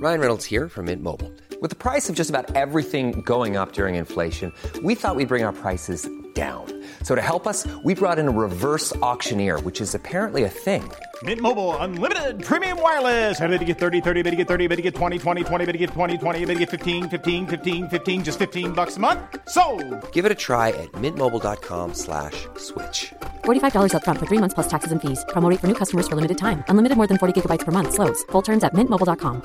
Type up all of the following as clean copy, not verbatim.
Ryan Reynolds here from Mint Mobile. With the price of just about everything going up during inflation, we thought we'd bring our prices down. So to help us, we brought in a reverse auctioneer, which is apparently a thing. Mint Mobile Unlimited Premium Wireless. How to get 30, 30, bit to get 30, bit to get 20, 20, 20, bit to get 20, 20, bit to get 15, 15, 15, 15, just $15 a month? Sold! Give it a try at mintmobile.com/switch. $45 up front for 3 months plus taxes and fees. Promo rate for new customers for limited time. Unlimited more than 40 gigabytes per month. Slows full terms at mintmobile.com.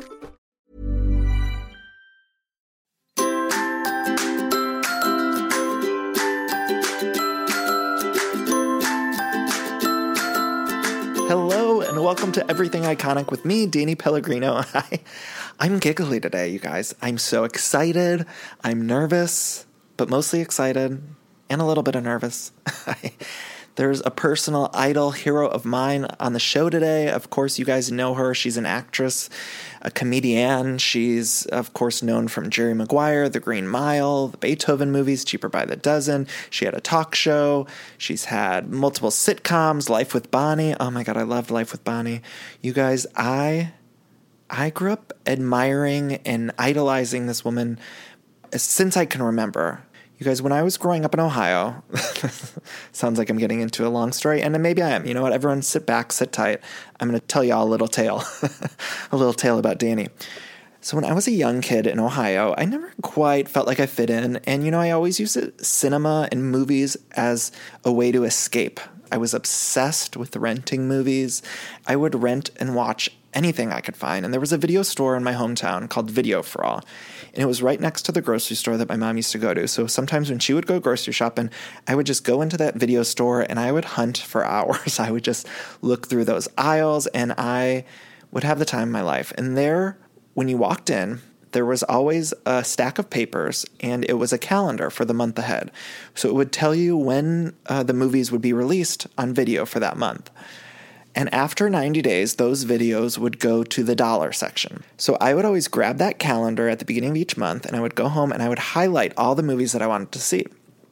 Hello and welcome to Everything Iconic with me, Danny Pellegrino. I'm giggly today, you guys. I'm so excited. I'm nervous, but mostly excited and a little bit of nervous. There's a personal idol hero of mine on the show today. Of course, you guys know her. She's an actress, a comedian. She's, of course, known from Jerry Maguire, The Green Mile, the Beethoven movies, Cheaper by the Dozen. She had a talk show. She's had multiple sitcoms, Life with Bonnie. Oh my God, I loved Life with Bonnie. You guys, I grew up admiring and idolizing this woman since I can remember. You guys, when I was growing up in Ohio, sounds like I'm getting into a long story, and maybe I am. You know what? Everyone sit back, sit tight. I'm going to tell y'all a little tale, a little tale about Danny. So when I was a young kid in Ohio, I never quite felt like I fit in, and, you know, I always used cinema and movies as a way to escape. I was obsessed with renting movies. I would rent and watch anything I could find. And there was a video store in my hometown called Video for All. And it was right next to the grocery store that my mom used to go to. So sometimes when she would go grocery shopping, I would just go into that video store and I would hunt for hours. I would just look through those aisles and I would have the time of my life. And there, when you walked in, there was always a stack of papers, and it was a calendar for the month ahead. So it would tell you when the movies would be released on video for that month. And after 90 days, those videos would go to the dollar section. So I would always grab that calendar at the beginning of each month, and I would go home and I would highlight all the movies that I wanted to see.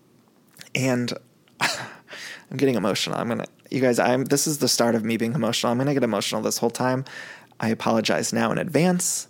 And I'm getting emotional. This is the start of me being emotional. I'm going to get emotional this whole time. I apologize now in advance.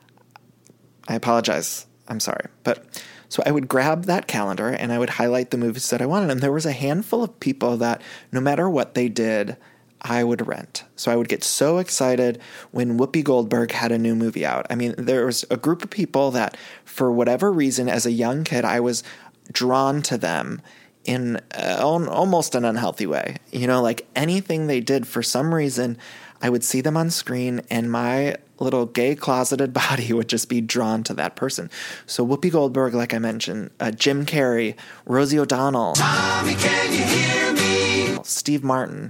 I apologize. I'm sorry. But so I would grab that calendar and I would highlight the movies that I wanted. And there was a handful of people that no matter what they did, I would rent. So I would get so excited when Whoopi Goldberg had a new movie out. I mean, there was a group of people that for whatever reason, as a young kid, I was drawn to them in almost an unhealthy way. You know, like anything they did, for some reason, I would see them on screen and my little gay closeted body would just be drawn to that person. So Whoopi Goldberg, like I mentioned, Jim Carrey, Rosie O'Donnell, Tommy, can you hear me? Steve Martin,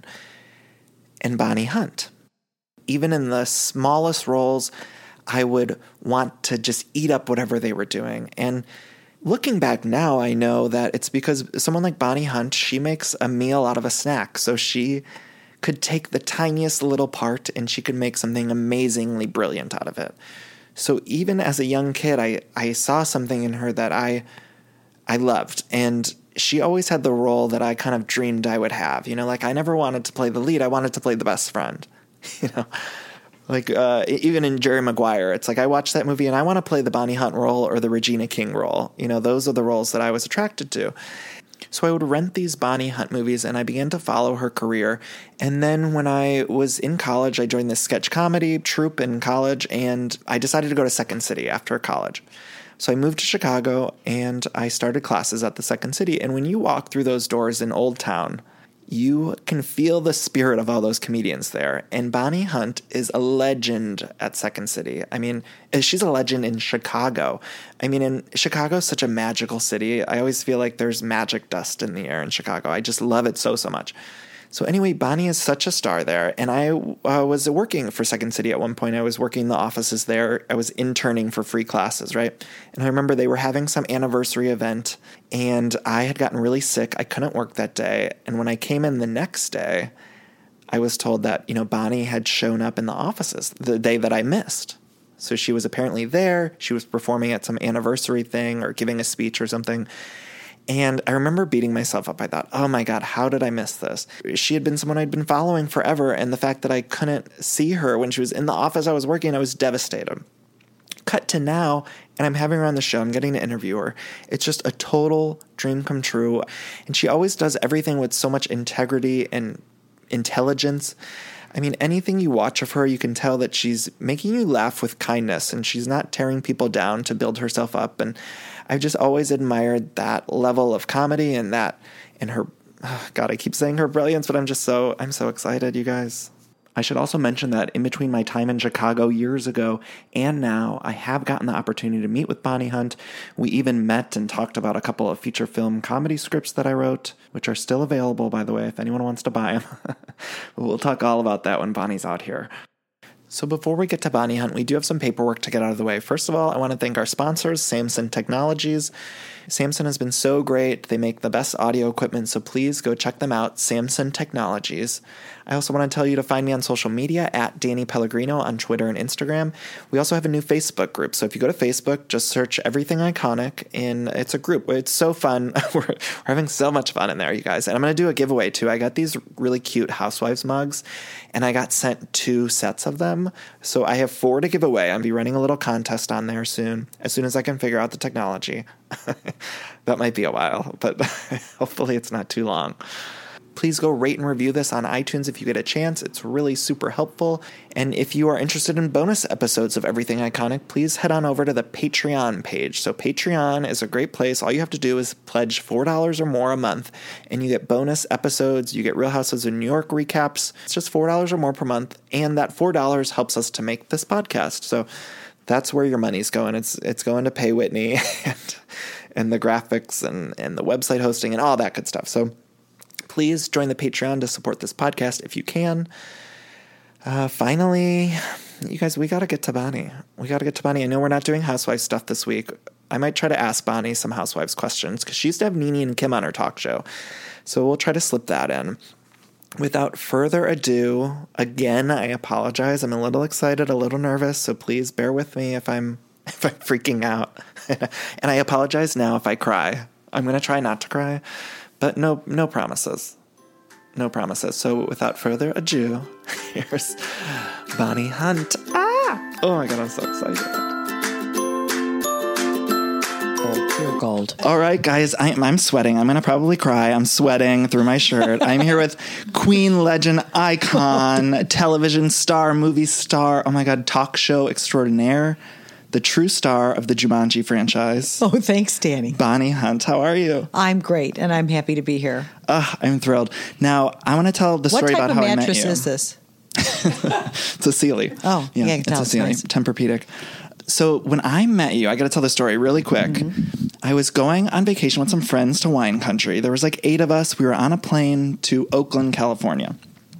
and Bonnie Hunt. Even in the smallest roles, I would want to just eat up whatever they were doing. And looking back now, I know that it's because someone like Bonnie Hunt, she makes a meal out of a snack. So she could take the tiniest little part and she could make something amazingly brilliant out of it. So even as a young kid, I saw something in her that I loved. And she always had the role that I kind of dreamed I would have. You know, like I never wanted to play the lead. I wanted to play the best friend. You know, like even in Jerry Maguire, it's like I watched that movie and I want to play the Bonnie Hunt role or the Regina King role. You know, those are the roles that I was attracted to. So I would rent these Bonnie Hunt movies and I began to follow her career. And then when I was in college, I joined this sketch comedy troupe in college and I decided to go to Second City after college. So I moved to Chicago and I started classes at the Second City. And when you walk through those doors in Old Town, you can feel the spirit of all those comedians there. And Bonnie Hunt is a legend at Second City. I mean, she's a legend in Chicago. I mean, in Chicago is such a magical city. I always feel like there's magic dust in the air in Chicago. I just love it so much. So anyway, Bonnie is such a star there. And I was working for Second City at one point. I was working in the offices there. I was interning for free classes, right? And I remember they were having some anniversary event and I had gotten really sick. I couldn't work that day. And when I came in the next day, I was told that, you know, Bonnie had shown up in the offices the day that I missed. So she was apparently there. She was performing at some anniversary thing or giving a speech or something. And I remember beating myself up. I thought, oh my God, how did I miss this? She had been someone I'd been following forever. And the fact that I couldn't see her when she was in the office I was working, I was devastated. cut to now, and I'm having her on the show. I'm getting to interview her. It's just a total dream come true. And she always does everything with so much integrity and intelligence. I mean, anything you watch of her, you can tell that she's making you laugh with kindness, and she's not tearing people down to build herself up. And I've just always admired that level of comedy and that, and her, God, I keep saying her brilliance, but I'm so excited, you guys. I should also mention that in between my time in Chicago years ago and now, I have gotten the opportunity to meet with Bonnie Hunt. We even met and talked about a couple of feature film comedy scripts that I wrote, which are still available, by the way, if anyone wants to buy them. We'll talk all about that when Bonnie's out here. So before we get to Bonnie Hunt, we do have some paperwork to get out of the way. First of all, I want to thank our sponsors, Samson Technologies. Samson has been so great. They make the best audio equipment, so please go check them out, Samson Technologies. I also want to tell you to find me on social media at Danny Pellegrino on Twitter and Instagram. We also have a new Facebook group, so if you go to Facebook, just search Everything Iconic, and it's a group. It's so fun. We're having so much fun in there, you guys. And I'm going to do a giveaway, too. I got these really cute Housewives mugs, and I got sent 2 sets of them. So I have 4 to give away. I'll be running a little contest on there soon as I can figure out the technology. That might be a while, but hopefully it's not too long. Please go rate and review this on iTunes if you get a chance. It's really super helpful. And if you are interested in bonus episodes of Everything Iconic, please head on over to the Patreon page. So Patreon is a great place. All you have to do is pledge $4 or more a month, and you get bonus episodes. You get Real Housewives of New York recaps. It's just $4 or more per month, and that $4 helps us to make this podcast. So that's where your money's going. It's going to pay Whitney and the graphics and the website hosting and all that good stuff. So please join the Patreon to support this podcast if you can. Finally, you guys, we got to get to Bonnie. I know we're not doing Housewives stuff this week. I might try to ask Bonnie some Housewives questions because she used to have Nene and Kim on her talk show. So we'll try to slip that in. Without further ado, again, I apologize. I'm a little excited, a little nervous, so please bear with me if I'm freaking out. And I apologize now if I cry. I'm going to try not to cry, but no promises. No promises. So without further ado, here's Bonnie Hunt. Ah! Oh my God, I'm so excited. Pure gold. All right, guys, I'm sweating. I'm going to probably cry. I'm sweating through my shirt. I'm here with queen, legend, icon, television star, movie star, oh my God, talk show extraordinaire, the true star of the Jumanji franchise. Oh, thanks, Danny. Bonnie Hunt, how are you? I'm great, and I'm happy to be here. I'm thrilled. Now, I want to tell the story about how I met you. What type of mattress is this? It's a Sealy. Oh, yeah, it's a Sealy, nice. Tempur-Pedic. So when I met you, I got to tell the story really quick. Mm-hmm. I was going on vacation with some friends to wine country. There was like 8 of us. We were on a plane to Oakland, California.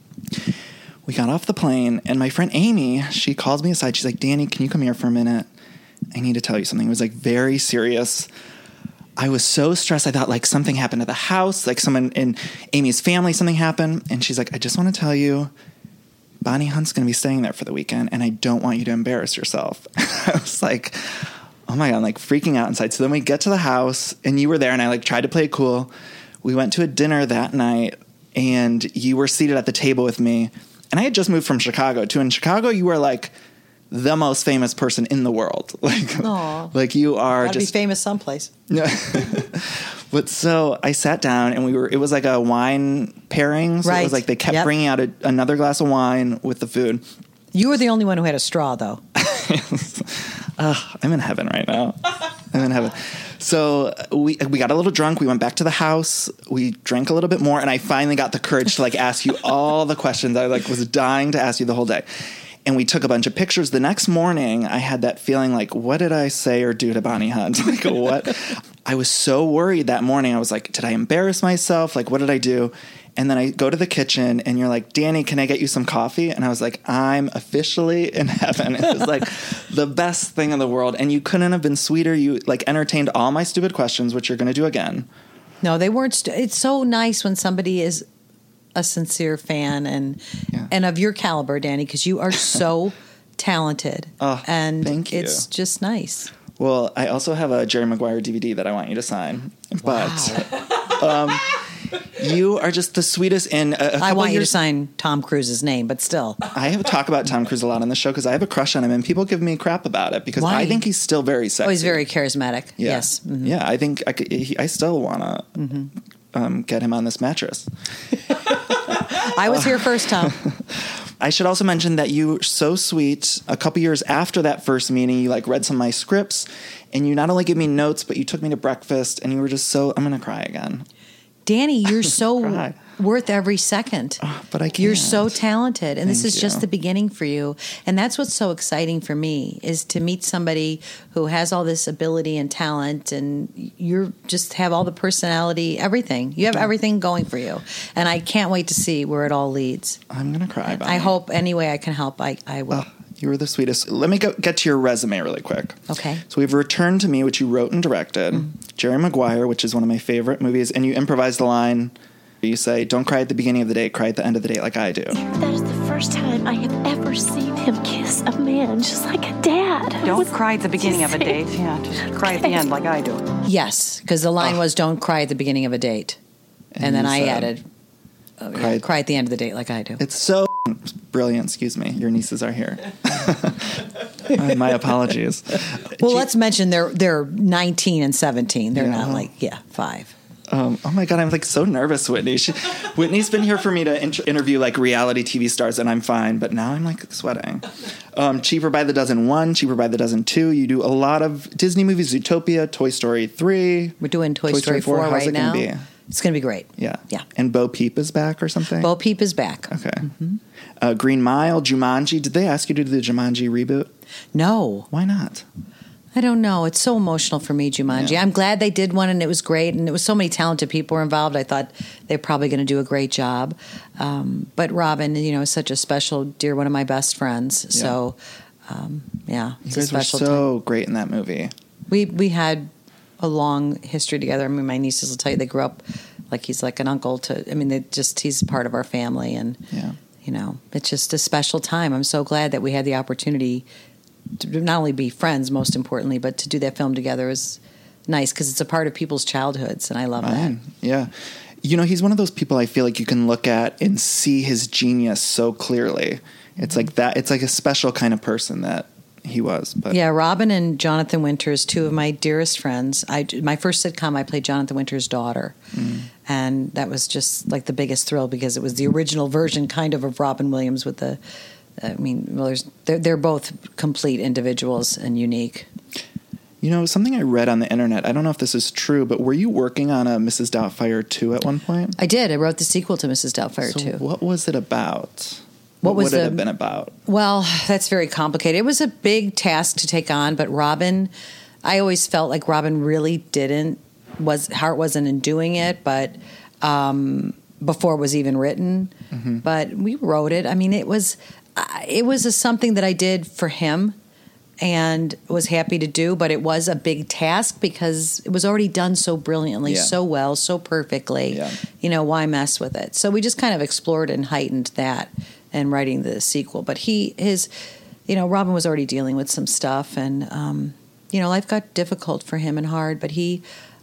We got off the plane, and my friend Amy, she calls me aside. She's like, Danny, can you come here for a minute? I need to tell you something. It was like very serious. I was so stressed. I thought like something happened to the house, like someone in Amy's family, something happened. And she's like, I just want to tell you, Bonnie Hunt's going to be staying there for the weekend, and I don't want you to embarrass yourself. I was like, oh my God, I'm like freaking out inside. So then we get to the house, and you were there, and I like tried to play it cool. We went to a dinner that night, and you were seated at the table with me. And I had just moved from Chicago too. In Chicago, you were like the most famous person in the world. Like you are Gotta just be famous someplace. But so I sat down, and it was like a wine pairing. So right. It was like they kept bringing out another glass of wine with the food. You were the only one who had a straw, though. I'm in heaven right now. I'm in heaven. So we got a little drunk. We went back to the house. We drank a little bit more, and I finally got the courage to like ask you all the questions I like was dying to ask you the whole day. And we took a bunch of pictures. The next morning, I had that feeling like, what did I say or do to Bonnie Hunt? Like, what? I was so worried that morning. I was like, did I embarrass myself? Like, what did I do? And then I go to the kitchen, and you're like, Danny, can I get you some coffee? And I was like, I'm officially in heaven. It was like the best thing in the world. And you couldn't have been sweeter. You like entertained all my stupid questions, which you're going to do again. No, they weren't. It's so nice when somebody is a sincere fan and of your caliber, Danny, because you are so talented. Oh, and thank you. It's just nice. Well, I also have a Jerry Maguire DVD that I want you to sign. Wow. But You are just the sweetest. And I want you to sign Tom Cruise's name, but still. I have talk about Tom Cruise a lot on the show because I have a crush on him, and people give me crap about it because Why? I think he's still very sexy. Oh, he's very charismatic. Yeah. Yes. Mm-hmm. Yeah, I think I still want to get him on this mattress. I was here first, Tom. I should also mention that you were so sweet. A couple years after that first meeting, you read some of my scripts, and you not only gave me notes, but you took me to breakfast, and you were just so. I'm gonna cry again. Danny, you're so worth every second. But I can't. You're so talented, and this is you. just the beginning for you. And that's what's so exciting for me is to meet somebody who has all this ability and talent, and you just have all the personality, everything. You have everything going for you, and I can't wait to see where it all leads. I'm gonna cry. I hope any way I can help, I will. You were the sweetest. Let me get to your resume really quick. Okay. So we have Return to Me, which you wrote and directed. Jerry Maguire, which is one of my favorite movies. And you improvised the line. You say, don't cry at the beginning of the date, cry at the end of the date like I do. That is the first time I have ever seen him kiss a man just like a dad. Don't cry at the beginning of a date. Yeah, just cry at the end like I do. Yes, because the line was don't cry at the beginning of a date. And then I added, cry at the end of the date like I do. It's so brilliant. Excuse me. Your nieces are here. My apologies. Well, let's mention they're 19 and 17. They're not 5. Oh my God, I'm so nervous, Whitney. Whitney's been here for me to interview reality TV stars, and I'm fine, but now I'm sweating. Cheaper by the Dozen 1, Cheaper by the Dozen 2. You do a lot of Disney movies, Zootopia, Toy Story 3. We're doing Toy Story 4 How's right it gonna now. Be? It's going to be great. Yeah. Yeah. And Bo Peep is back or something? Bo Peep is back. Okay. Mm-hmm. Green Mile, Jumanji. Did they ask you to do the Jumanji reboot? No. Why not? I don't know. It's so emotional for me, Jumanji. Yeah. I'm glad they did one, and it was great, and it was so many talented people were involved. I thought they're probably going to do a great job. But Robin, is such a special, dear, one of my best friends. Yeah. So, it's you a guys special were so time. Great in that movie. We had a long history together. I mean, my nieces will tell you they grew up he's like an uncle to. I mean, he's part of our family, and it's just a special time. I'm so glad that we had the opportunity to not only be friends, most importantly, but to do that film together is nice because it's a part of people's childhoods, and I love that. Yeah. He's one of those people I feel like you can look at and see his genius so clearly. It's like that. It's like a special kind of person that he was. But yeah, Robin and Jonathan Winters, two of my dearest friends. My first sitcom, I played Jonathan Winters' daughter, and that was just the biggest thrill because it was the original version kind of Robin Williams with the. I mean, they're both complete individuals and unique. Something I read on the internet, I don't know if this is true, but were you working on a Mrs. Doubtfire 2 at one point? I did. I wrote the sequel to Mrs. Doubtfire 2. What was it about? What would it have been about? Well, that's very complicated. It was a big task to take on, but Robin, I always felt like Robin really heart wasn't in doing it, but before it was even written. Mm-hmm. But we wrote it. I mean, it was something that I did for him and was happy to do, but it was a big task because it was already done so brilliantly, so well, so perfectly. Yeah. Why mess with it? So we just kind of explored and heightened that in writing the sequel. But Robin was already dealing with some stuff, and life got difficult for him and hard, but he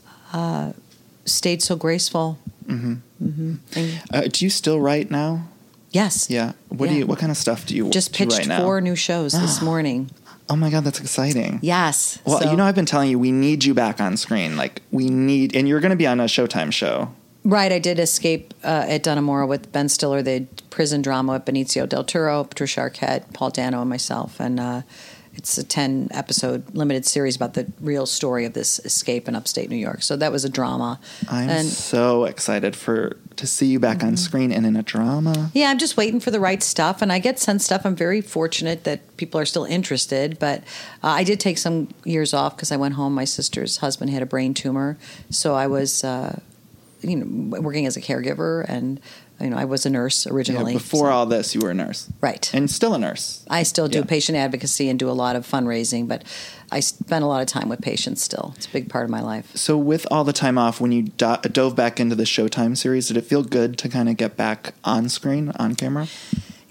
stayed so graceful. Mm-hmm. Mm-hmm. Do you still write now? Yes. Yeah. What kind of stuff do you just pitched 4 new shows this morning? Oh my God, that's exciting. Yes. Well, I've been telling you, we need you back on screen. And you're going to be on a Showtime show. Right. I did Escape at Dunamora with Ben Stiller, the prison drama with Benicio del Toro, Patricia Arquette, Paul Dano, and myself. And it's a 10-episode limited series about the real story of this escape in upstate New York. So that was a drama. I'm so excited to see you back on screen and in a drama. Yeah, I'm just waiting for the right stuff, and I get sent stuff. I'm very fortunate that people are still interested, but I did take some years off because I went home. My sister's husband had a brain tumor, so I was working as a caregiver, and I was a nurse originally. Yeah, before all this, you were a nurse. Right. And still a nurse. I still do patient advocacy and do a lot of fundraising, but I spend a lot of time with patients still. It's a big part of my life. So with all the time off, when you dove back into the Showtime series, did it feel good to kind of get back on screen, on camera?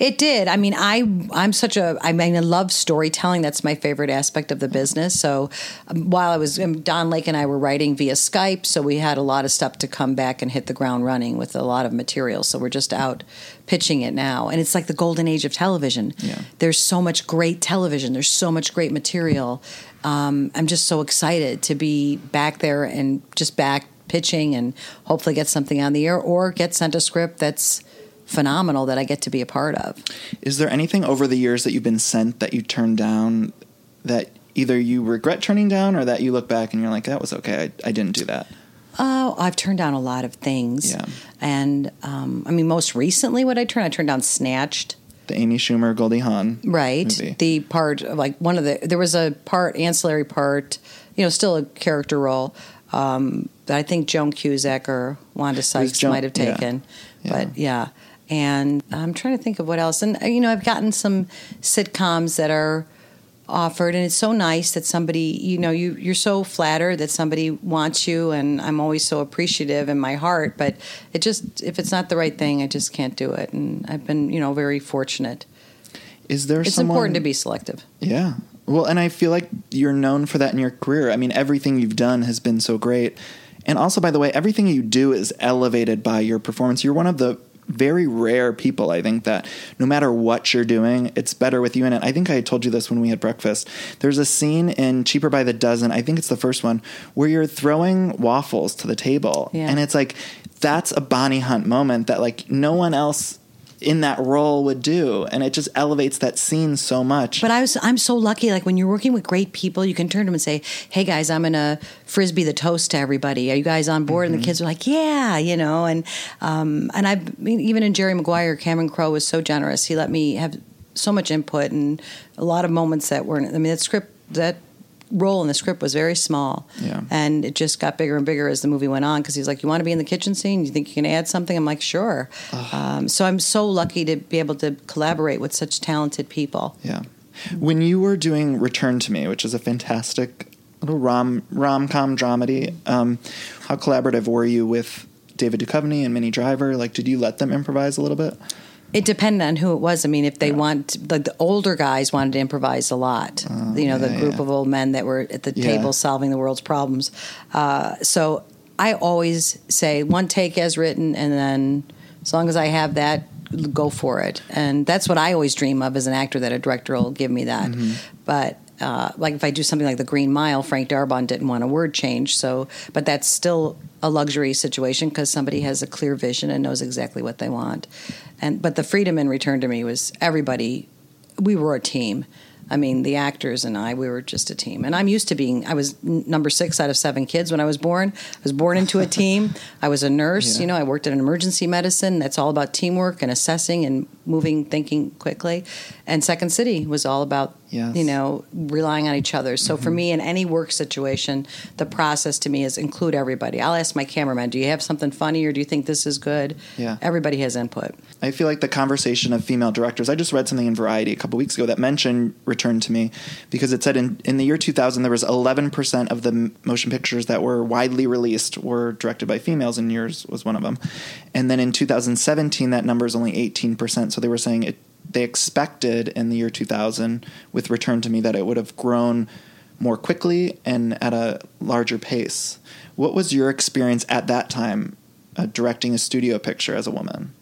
It did. I mean, I love storytelling. That's my favorite aspect of the business. So while I was, Don Lake and I were writing via Skype, so we had a lot of stuff to come back and hit the ground running with a lot of material. So we're just out pitching it now. And it's like the golden age of television. Yeah. There's so much great television. There's so much great material. I'm just so excited to be back there and just back pitching and hopefully get something on the air or get sent a script that's phenomenal that I get to be a part of. Is there anything over the years that you've been sent that you turned down that either you regret turning down or that you look back and you're like, that was okay, I didn't do that? Oh, I've turned down a lot of things. Yeah. And, most recently what I turned down Snatched. The Amy Schumer, Goldie Hawn movie. The part, like there was a ancillary part, still a character role, that I think Joan Cusack or Wanda Sykes might have taken. Yeah. But yeah. And I'm trying to think of what else. And, I've gotten some sitcoms that are offered, and it's so nice that somebody, you're so flattered that somebody wants you, and I'm always so appreciative in my heart. But if it's not the right thing, I just can't do it. And I've been, very fortunate. It's important to be selective. Yeah. Well, and I feel like you're known for that in your career. I mean, everything you've done has been so great. And also, by the way, everything you do is elevated by your performance. You're one of the very rare people, I think, that no matter what you're doing, it's better with you in it. I think I told you this when we had breakfast. There's a scene in Cheaper by the Dozen, I think it's the first one, where you're throwing waffles to the table. Yeah. And it's like, that's a Bonnie Hunt moment that like no one else in that role would do, and it just elevates that scene so much. But I'm so lucky, like when you're working with great people, you can turn to them and say, hey guys, I'm gonna frisbee the toast to everybody, are you guys on board? And the kids are like, yeah, and even in Jerry Maguire, Cameron Crowe was so generous. He let me have so much input and a lot of moments that weren't, that role in the script was very small. Yeah. And it just got bigger and bigger as the movie went on, because he's like, you want to be in the kitchen scene? You think you can add something? I'm like, sure. So I'm so lucky to be able to collaborate with such talented people. Yeah. When you were doing Return to Me, which is a fantastic little rom-com dramedy, how collaborative were you with David Duchovny and Minnie Driver? Like, did you let them improvise a little bit? It depended on who it was. I mean, if they the older guys wanted to improvise a lot, the group of old men that were at the table solving the world's problems. So I always say one take as written, and then as long as I have that, go for it. And that's what I always dream of as an actor, that a director will give me that. Mm-hmm. But like if I do something like The Green Mile, Frank Darabont didn't want a word change. But that's still a luxury situation because somebody has a clear vision and knows exactly what they want. But the freedom in Return to Me was everybody. We were a team. I mean, the actors and we were just a team. And I'm used to I was number 6 out of 7 kids when I was born. I was born into a team. I was a nurse. Yeah. I worked in emergency medicine. That's all about teamwork and assessing and moving, thinking quickly. And Second City was all about, relying on each other. So for me, in any work situation, the process to me is include everybody. I'll ask my cameraman, do you have something funny or do you think this is good? Yeah. Everybody has input. I feel like the conversation of female directors, I just read something in Variety a couple weeks ago that mentioned Return to Me, because it said in the year 2000, there was 11% of the motion pictures that were widely released were directed by females, and yours was one of them. And then in 2017, that number is only 18%. So they were saying they expected in the year 2000 with Return to Me that it would have grown more quickly and at a larger pace. What was your experience at that time directing a studio picture as a woman?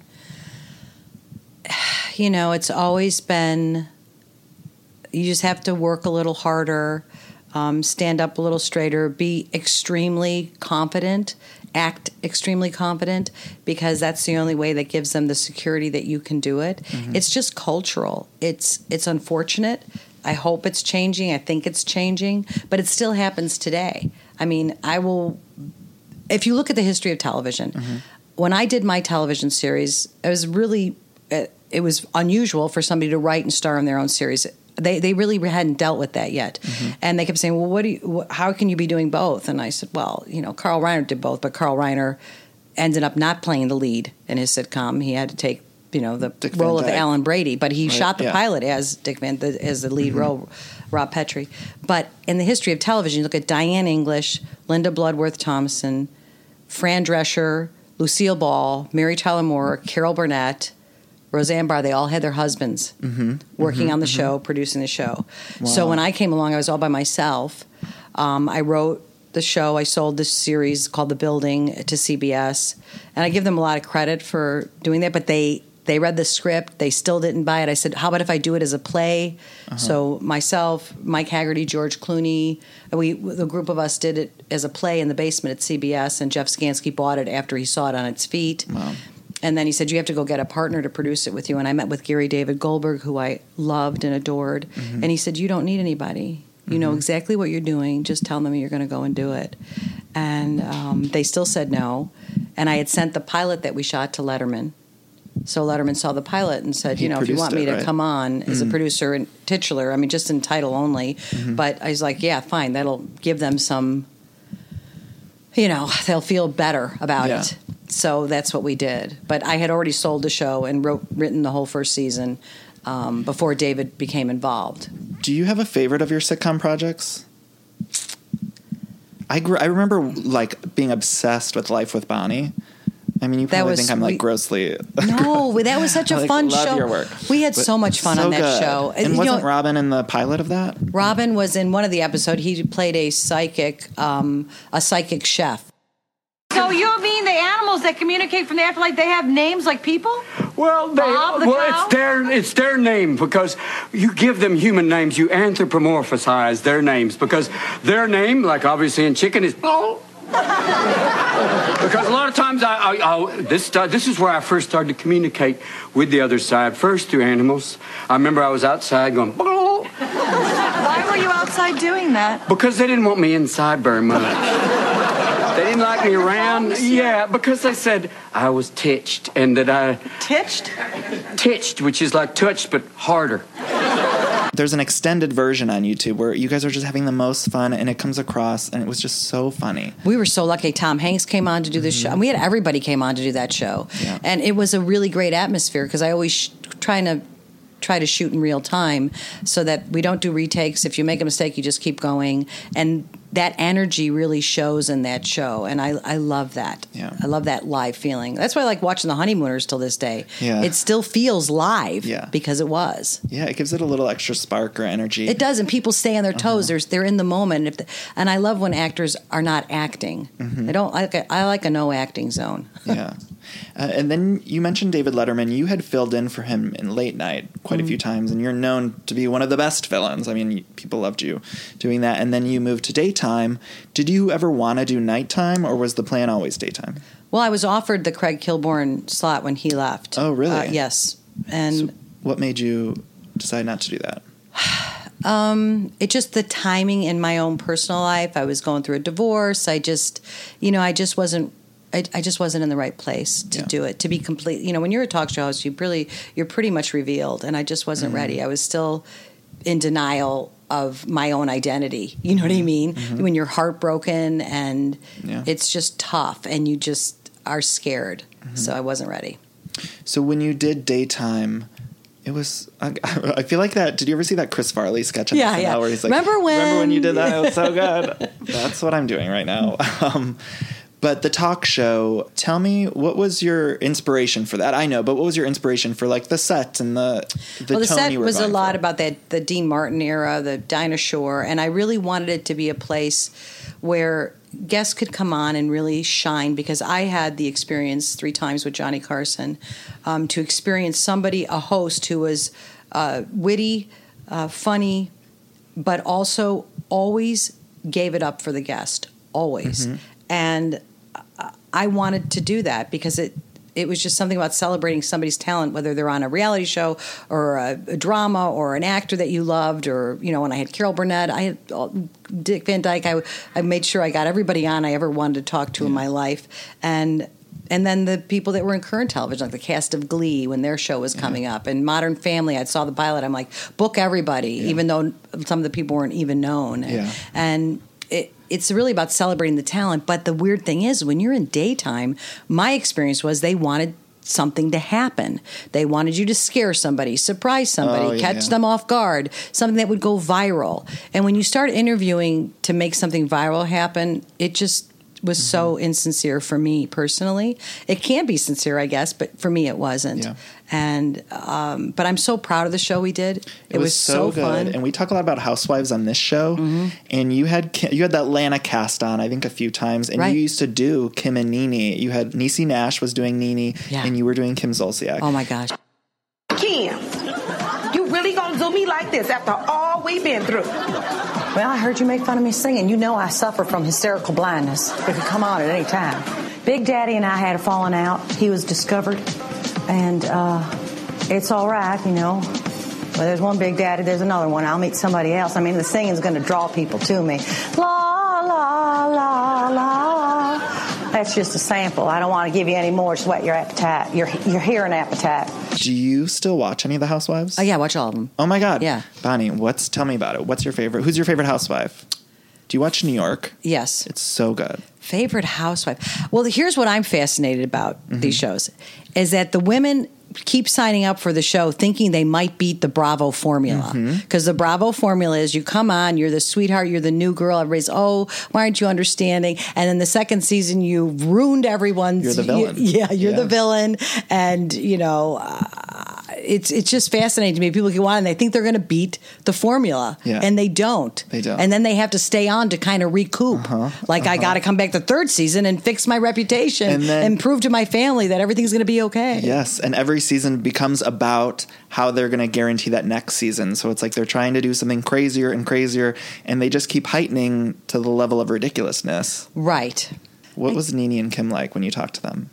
It's always been, you just have to work a little harder, stand up a little straighter, be extremely confident, act extremely confident, because that's the only way that gives them the security that you can do it. Mm-hmm. It's just cultural. It's unfortunate. I hope it's changing. I think it's changing, but it still happens today. I mean, if you look at the history of television, when I did my television series, it was unusual for somebody to write and star in their own series. They really hadn't dealt with that yet. Mm-hmm. And they kept saying, well, how can you be doing both? And I said, well, Carl Reiner did both, but Carl Reiner ended up not playing the lead in his sitcom. He had to take, the Dick role Van of Dyke. Alan Brady, but he shot the pilot as as the lead role, Rob Petrie. But in the history of television, you look at Diane English, Linda Bloodworth Thompson, Fran Drescher, Lucille Ball, Mary Tyler Moore, Carol Burnett, Roseanne Barr, they all had their husbands working on the show, producing the show. Wow. So when I came along, I was all by myself. I wrote the show. I sold this series called The Building to CBS, and I give them a lot of credit for doing that, but they read the script. They still didn't buy it. I said, how about if I do it as a play? So myself, Mike Haggerty, George Clooney, the group of us did it as a play in the basement at CBS, and Jeff Skansky bought it after he saw it on its feet. Wow. And then he said, you have to go get a partner to produce it with you. And I met with Gary David Goldberg, who I loved and adored. And he said, you don't need anybody. You know exactly what you're doing. Just tell them you're going to go and do it. And they still said no. And I had sent the pilot that we shot to Letterman. So Letterman saw the pilot and said, you know, if you want me to come on as a producer and titular, I mean, just in title only. But I was like, yeah, fine. That'll give them some, you know, they'll feel better about it. So that's what we did. But I had already sold the show and written the whole first season before David became involved. Do you have a favorite of your sitcom projects? I remember like being obsessed with Life with Bonnie. I mean, you probably think I'm like grossly. No, that was such a fun show. Your work. We had so much fun on that show. And wasn't Robin in the pilot of that? Robin was in one of the episodes. He played a psychic chef. So you mean the animals that communicate from the afterlife, they have names like people? Well, it's their name because you give them human names. You anthropomorphize their names because their name, like obviously in chicken, is because a lot of times this is where I first started to communicate with the other side. First through animals. I remember I was outside going. Why were you outside doing that? Because they didn't want me inside very much. They didn't like me around. Yeah, because they said I was titched and that I... Titched? Titched, which is like touched, but harder. There's an extended version on YouTube where you guys are just having the most fun, and it comes across, and it was just so funny. We were so lucky. Tom Hanks came on to do this show. And we had everybody came on to do that show. Yeah. And it was a really great atmosphere because I always try to shoot in real time so that we don't do retakes. If you make a mistake, you just keep going. And that energy really shows in that show, and I love that. Yeah. I love that live feeling. That's why I like watching The Honeymooners till this day. Yeah. It still feels live because it was. Yeah, it gives it a little extra spark or energy. It does, and people stay on their toes. They're in the moment. And I love when actors are not acting. I like a no acting zone. Yeah. And then you mentioned David Letterman. You had filled in for him in Late Night quite a few times, and you're known to be one of the best villains. I mean, people loved you doing that. And then you moved to daytime. Did you ever want to do nighttime, or was the plan always daytime? Well, I was offered the Craig Kilborn slot when he left. Oh, really? Yes. And so what made you decide not to do that? It just the timing in my own personal life. I was going through a divorce. I just wasn't in the right place to do it, to be complete. You know, when you're a talk show host, you're pretty much revealed, and I just wasn't ready. I was still in denial of my own identity. You know what I mean? When you're heartbroken and it's just tough and you just are scared. So I wasn't ready. So when you did daytime, it was, I feel like that, did you ever see that Chris Farley sketch on SNL where he's like, remember when you did that? It was so good. That's what I'm doing right now. But the talk show, tell me, what was your inspiration for that? I know, but what was your inspiration for like the set and the tone set you were was going a lot for? About the Dean Martin era, the Dinah Shore, and I really wanted it to be a place where guests could come on and really shine, because I had the experience 3 times with Johnny Carson to experience a host who was witty, funny, but also always gave it up for the guest, always. And I wanted to do that because it was just something about celebrating somebody's talent, whether they're on a reality show or a drama or an actor that you loved, or, you know, when I had Carol Burnett, I had Dick Van Dyke, I made sure I got everybody on I ever wanted to talk to in my life. And then the people that were in current television, like the cast of Glee when their show was coming up, and Modern Family, I saw the pilot, I'm like, book everybody, even though some of the people weren't even known. And it's really about celebrating the talent. But the weird thing is, when you're in daytime, my experience was they wanted something to happen. They wanted you to scare somebody, surprise somebody, catch them off guard, something that would go viral. And when you start interviewing to make something viral happen, it just was so insincere for me personally. It can be sincere, I guess, but for me it wasn't. Yeah. And but I'm so proud of the show we did. It was so good. fun. And we talk a lot about housewives on this show. And you had that Lana cast on, I think, a few times. And you used to do Kim and Nene. You had Niecy Nash was doing Nene, and you were doing Kim Zolciak. Oh my gosh. Kim, you really gonna do me like this after all we've been through? Well, I heard you make fun of me singing. You know I suffer from hysterical blindness. It could come on at any time. Big Daddy and I had a falling out. He was discovered. And it's all right, you know. Well, there's one Big Daddy, there's another one. I'll meet somebody else. I mean, the singing's going to draw people to me. La, la, la, la. That's just a sample. I don't want to give you any more. Just whet your appetite, your hearing appetite. Do you still watch any of the Housewives? Oh, yeah, I watch all of them. Oh, my God. Yeah. Bonnie, tell me about it. What's your favorite? Who's your favorite housewife? Do you watch New York? Yes. It's so good. Favorite housewife. Well, here's what I'm fascinated about these shows, is that the women keep signing up for the show thinking they might beat the Bravo formula. Because the Bravo formula is you come on, you're the sweetheart, you're the new girl, everybody's, oh, why aren't you understanding? And then the second season, you ruined everyone's... You're the villain. You're the villain. And, you know... It's just fascinating to me. People go on and they think they're going to beat the formula, and they don't. They don't. And then they have to stay on to kind of recoup. I got to come back the third season and fix my reputation and prove to my family that everything's going to be okay. Yes, and every season becomes about how they're going to guarantee that next season. So it's like they're trying to do something crazier and crazier, and they just keep heightening to the level of ridiculousness. Right. What was Nene and Kim like when you talked to them?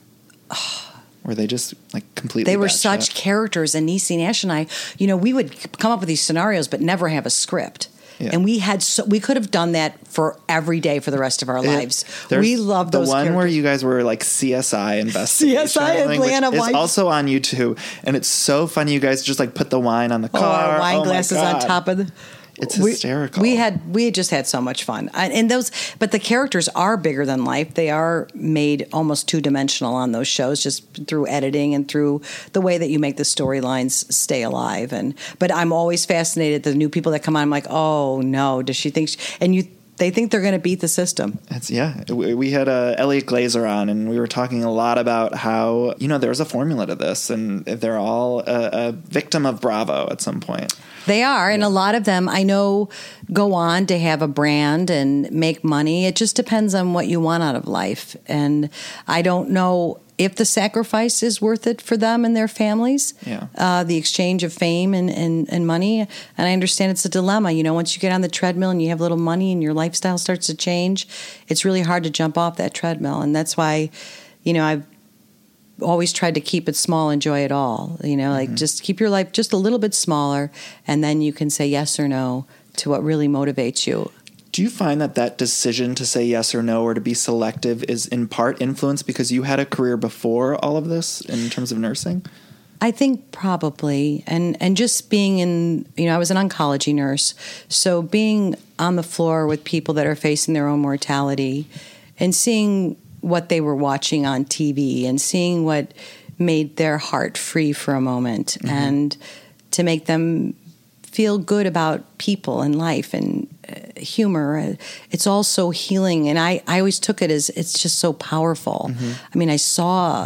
Were they just like completely? They were bad such shit? characters, and Niecy Nash and I, you know, we would come up with these scenarios, but never have a script. Yeah. And we could have done that for every day for the rest of our lives. We love those. The one characters. where you guys were like CSI investigation, CSI Atlanta, which is also on YouTube, and it's so funny. You guys just like put the wine on the car, our wine glasses on top of the. It's hysterical. We had just had so much fun, but the characters are bigger than life. They are made almost 2-dimensional on those shows, just through editing and through the way that you make the storylines stay alive. But I'm always fascinated. The new people that come on, I'm like, oh no, does she think? They think they're going to beat the system. We had Elliot Glazer on, and we were talking a lot about how, you know, there's a formula to this, and they're all a victim of Bravo at some point. They are, and a lot of them I know go on to have a brand and make money. It just depends on what you want out of life. And I don't know if the sacrifice is worth it for them and their families, the exchange of fame and money. And I understand it's a dilemma. You know, once you get on the treadmill and you have a little money and your lifestyle starts to change, it's really hard to jump off that treadmill. And that's why, you know, I've always tried to keep it small, enjoy it all. You know, like just keep your life just a little bit smaller, and then you can say yes or no to what really motivates you. Do you find that decision to say yes or no or to be selective is in part influenced because you had a career before all of this in terms of nursing? I think probably. And just being in, you know, I was an oncology nurse. So being on the floor with people that are facing their own mortality and seeing what they were watching on TV and seeing what made their heart free for a moment and to make them feel good about people and life and humor. It's all so healing. And I always took it as it's just so powerful. I mean, I saw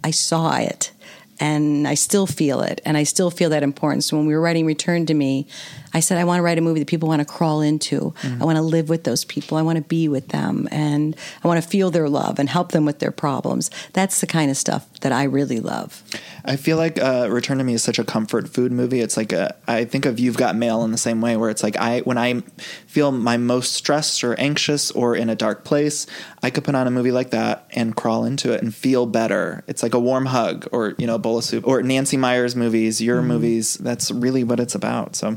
it and I still feel it. And I still feel that importance. When we were writing Return to Me, I said, I want to write a movie that people want to crawl into. I want to live with those people. I want to be with them. And I want to feel their love and help them with their problems. That's the kind of stuff that I really love. I feel like Return to Me is such a comfort food movie. It's like I think of You've Got Mail in the same way, where it's like when I feel my most stressed or anxious or in a dark place, I could put on a movie like that and crawl into it and feel better. It's like a warm hug or, you know, a bowl of soup. Or Nancy Meyers movies, your movies. That's really what it's about. So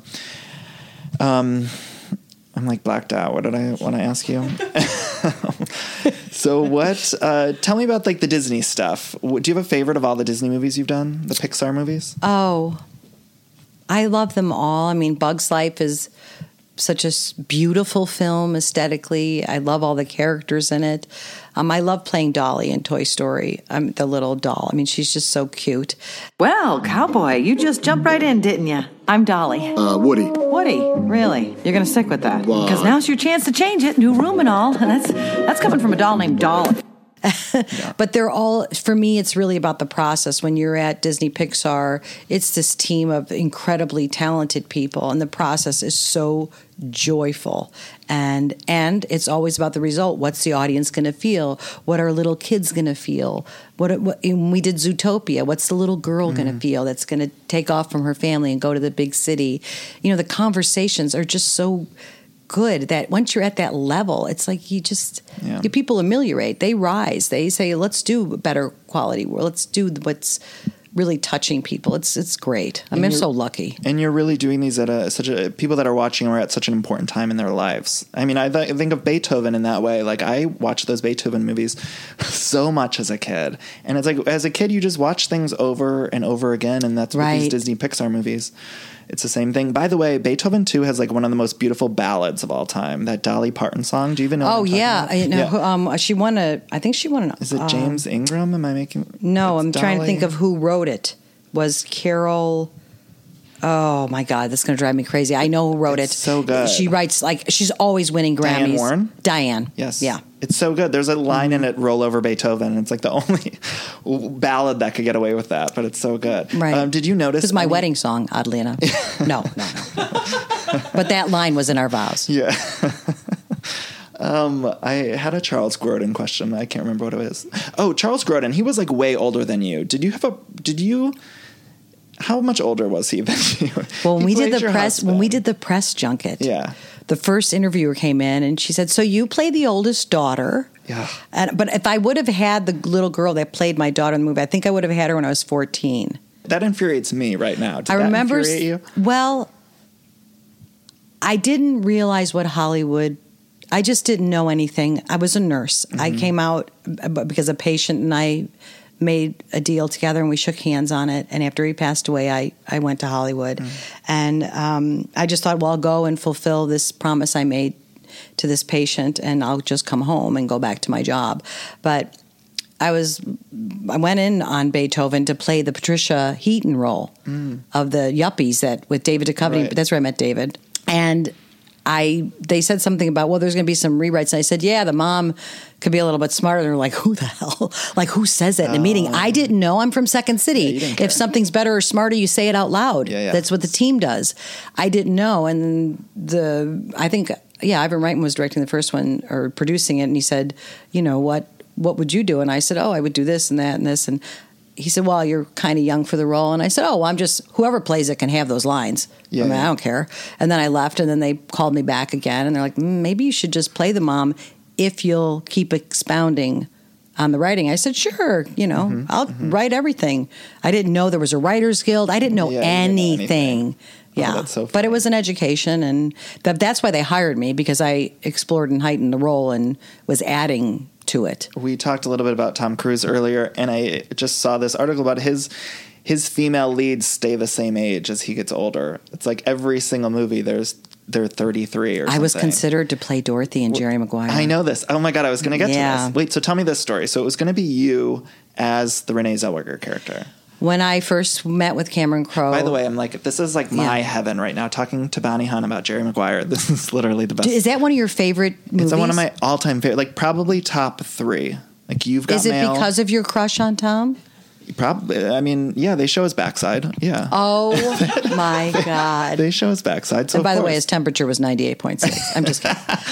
I'm like blacked out. What did I want to ask you? So tell me about like the Disney stuff. Do you have a favorite of all the Disney movies you've done? The Pixar movies? Oh, I love them all. I mean, Bug's Life is such a beautiful film aesthetically. I love all the characters in it. I love playing Dolly in Toy Story. The little doll. I mean, she's just so cute. Well, cowboy, you just jumped right in, didn't you? I'm Dolly. Woody. Woody, really? You're going to stick with that? Because now's your chance to change it. New room and all. And that's coming from a doll named Dolly. But they're all, for me, it's really about the process. When you're at Disney Pixar, it's this team of incredibly talented people, and the process is so joyful. And it's always about the result. What's the audience going to feel? What are little kids going to feel? What we did Zootopia. What's the little girl going to feel that's going to take off from her family and go to the big city? You know, the conversations are just so good that once you're at that level, it's like you people ameliorate. They rise. They say, let's do better quality. Let's do what's really touching people. It's great. I'm so lucky. And you're really doing these at people that are watching are at such an important time in their lives. I mean, I think of Beethoven in that way. Like, I watched those Beethoven movies so much as a kid. And it's like, as a kid, you just watch things over and over again. And that's with these Disney Pixar movies. It's the same thing. By the way, Beethoven 2 has like one of the most beautiful ballads of all time. That Dolly Parton song. Do you even know? Oh yeah, I know. She won I think she won an. Is it James Ingram? Am I making? No, I'm trying to think of who wrote it. Was Carol? Oh my God, that's going to drive me crazy. I know who wrote it. So good. She writes she's always winning Grammys. Diane Warren? Diane. Yes. Yeah. It's so good. There's a line in it, Roll Over Beethoven. And it's like the only ballad that could get away with that, but it's so good. Right. Did you notice? This is my wedding song, oddly enough. No. But that line was in our vows. Yeah. I had a Charles Grodin question. I can't remember what it is. Oh, Charles Grodin. He was like way older than you. How much older was he than you? Well, when we did the press junket, the first interviewer came in and she said, "So you play the oldest daughter?" Yeah. But if I would have had the little girl that played my daughter in the movie, I think I would have had her when I was 14. That infuriates me right now. Did I remember. That infuriate you? Well, I didn't realize what Hollywood. I just didn't know anything. I was a nurse. I came out because a patient and I made a deal together and we shook hands on it. And after he passed away, I went to Hollywood. And I just thought, well, I'll go and fulfill this promise I made to this patient and I'll just come home and go back to my job. But I went in on Beethoven to play the Patricia Heaton role of the yuppies with David Duchovny. Right. That's where I met David. And they said something about, well, there's going to be some rewrites. And I said, yeah, the mom could be a little bit smarter. And they're like, who the hell? Like, who says that in a meeting? I didn't know. I'm from Second City. If something's better or smarter, you say it out loud. Yeah. That's what the team does. I didn't know. And Ivan Reitman was directing the first one or producing it. And he said, you know, what would you do? And I said, oh, I would do this and that and this. And he said, well, you're kind of young for the role. And I said, oh, well, I'm just, whoever plays it can have those lines. I don't care. And then I left and then they called me back again. And they're like, maybe you should just play the mom if you'll keep expounding on the writing. I said, sure, I'll write everything. I didn't know there was a writer's guild. I didn't know anything. Yeah, that's so funny. But it was an education. And that's why they hired me, because I explored and heightened the role and was adding to it. We talked a little bit about Tom Cruise earlier, and I just saw this article about his female leads stay the same age as he gets older. It's like every single movie they're 33 or something. I was considered to play Dorothy in Jerry Maguire. I know this. Oh my God, I was going to get to this. Wait, so tell me this story. So it was going to be you as the Renee Zellweger character. When I first met with Cameron Crowe. By the way, I'm like, this is like my heaven right now, talking to Bonnie Hunt about Jerry Maguire. This is literally the best. Is that one of your favorite movies? It's one of my all-time favorite, like probably top 3. Like, You've Got Mail. Is it because of your crush on Tom? Probably. I mean, yeah, they show his backside. Yeah. Oh my God. They show his backside. So and by the way, his temperature was 98.6. I'm just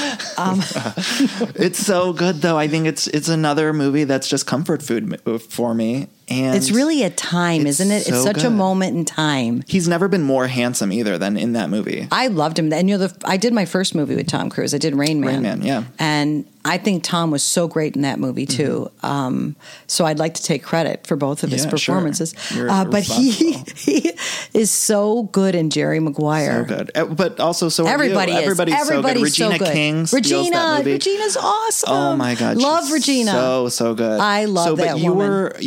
kidding. It's so good, though. I think it's another movie that's just comfort food for me. And it's really a time, isn't it? So it's such good. a moment in time. He's never been more handsome either than in that movie. I loved him. And I did my first movie with Tom Cruise. I did Rain Man. Rain Man, yeah. And I think Tom was so great in that movie too. So I'd like to take credit for both of his performances. Sure. But he is so good in Jerry Maguire. So good. But also so everybody is. Everybody's so good. Regina King steals that movie. Regina's awesome. Oh my God. Love Regina. So good. I love that woman. You were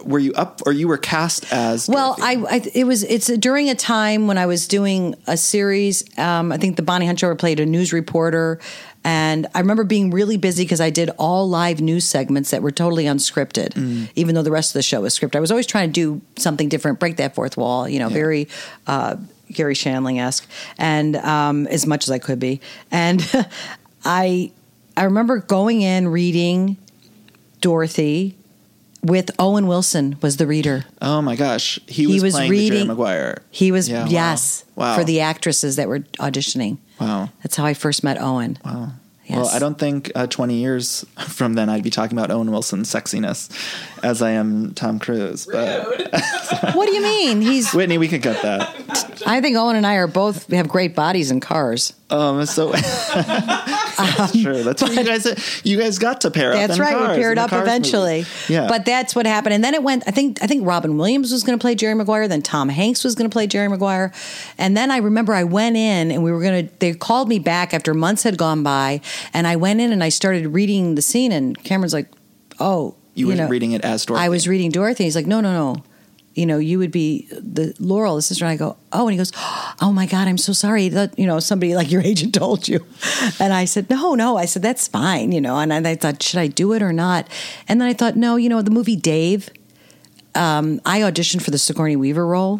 were you up or you were cast as Dorothy? Well, it's during a time when I was doing a series. I think the Bonnie Hunt Show played a news reporter. And I remember being really busy because I did all live news segments that were totally unscripted, even though the rest of the show was scripted. I was always trying to do something different, break that fourth wall, very Gary Shandling-esque, and as much as I could be. And I remember going in reading Dorothy with Owen Wilson was the reader. Oh my gosh, he was playing reading, Jerry Maguire. He was yes, wow. For the actresses that were auditioning. Wow, that's how I first met Owen. Wow. Yes. Well, I don't think 20 years from then I'd be talking about Owen Wilson's sexiness as I am Tom Cruise. But what do you mean? He's Whitney. We could cut that. I think Owen and I have great bodies in cars. So that's true. That's what you guys got to pair up. That's right. Cars, we paired up eventually. Movie. Yeah. But that's what happened. And then it went. I think Robin Williams was going to play Jerry Maguire. Then Tom Hanks was going to play Jerry Maguire. And then I remember I went in and they called me back after months had gone by. And I went in and I started reading the scene. And Cameron's like, "Oh, you were reading it as Dorothy." I was reading Dorothy. He's like, "No. You would be the Laurel, the sister." And I go, "Oh," and he goes, "Oh my God, I'm so sorry that, somebody like your agent told you." And I said, No. I said, "That's fine," and I thought, should I do it or not? And then I thought, no, the movie Dave, I auditioned for the Sigourney Weaver role.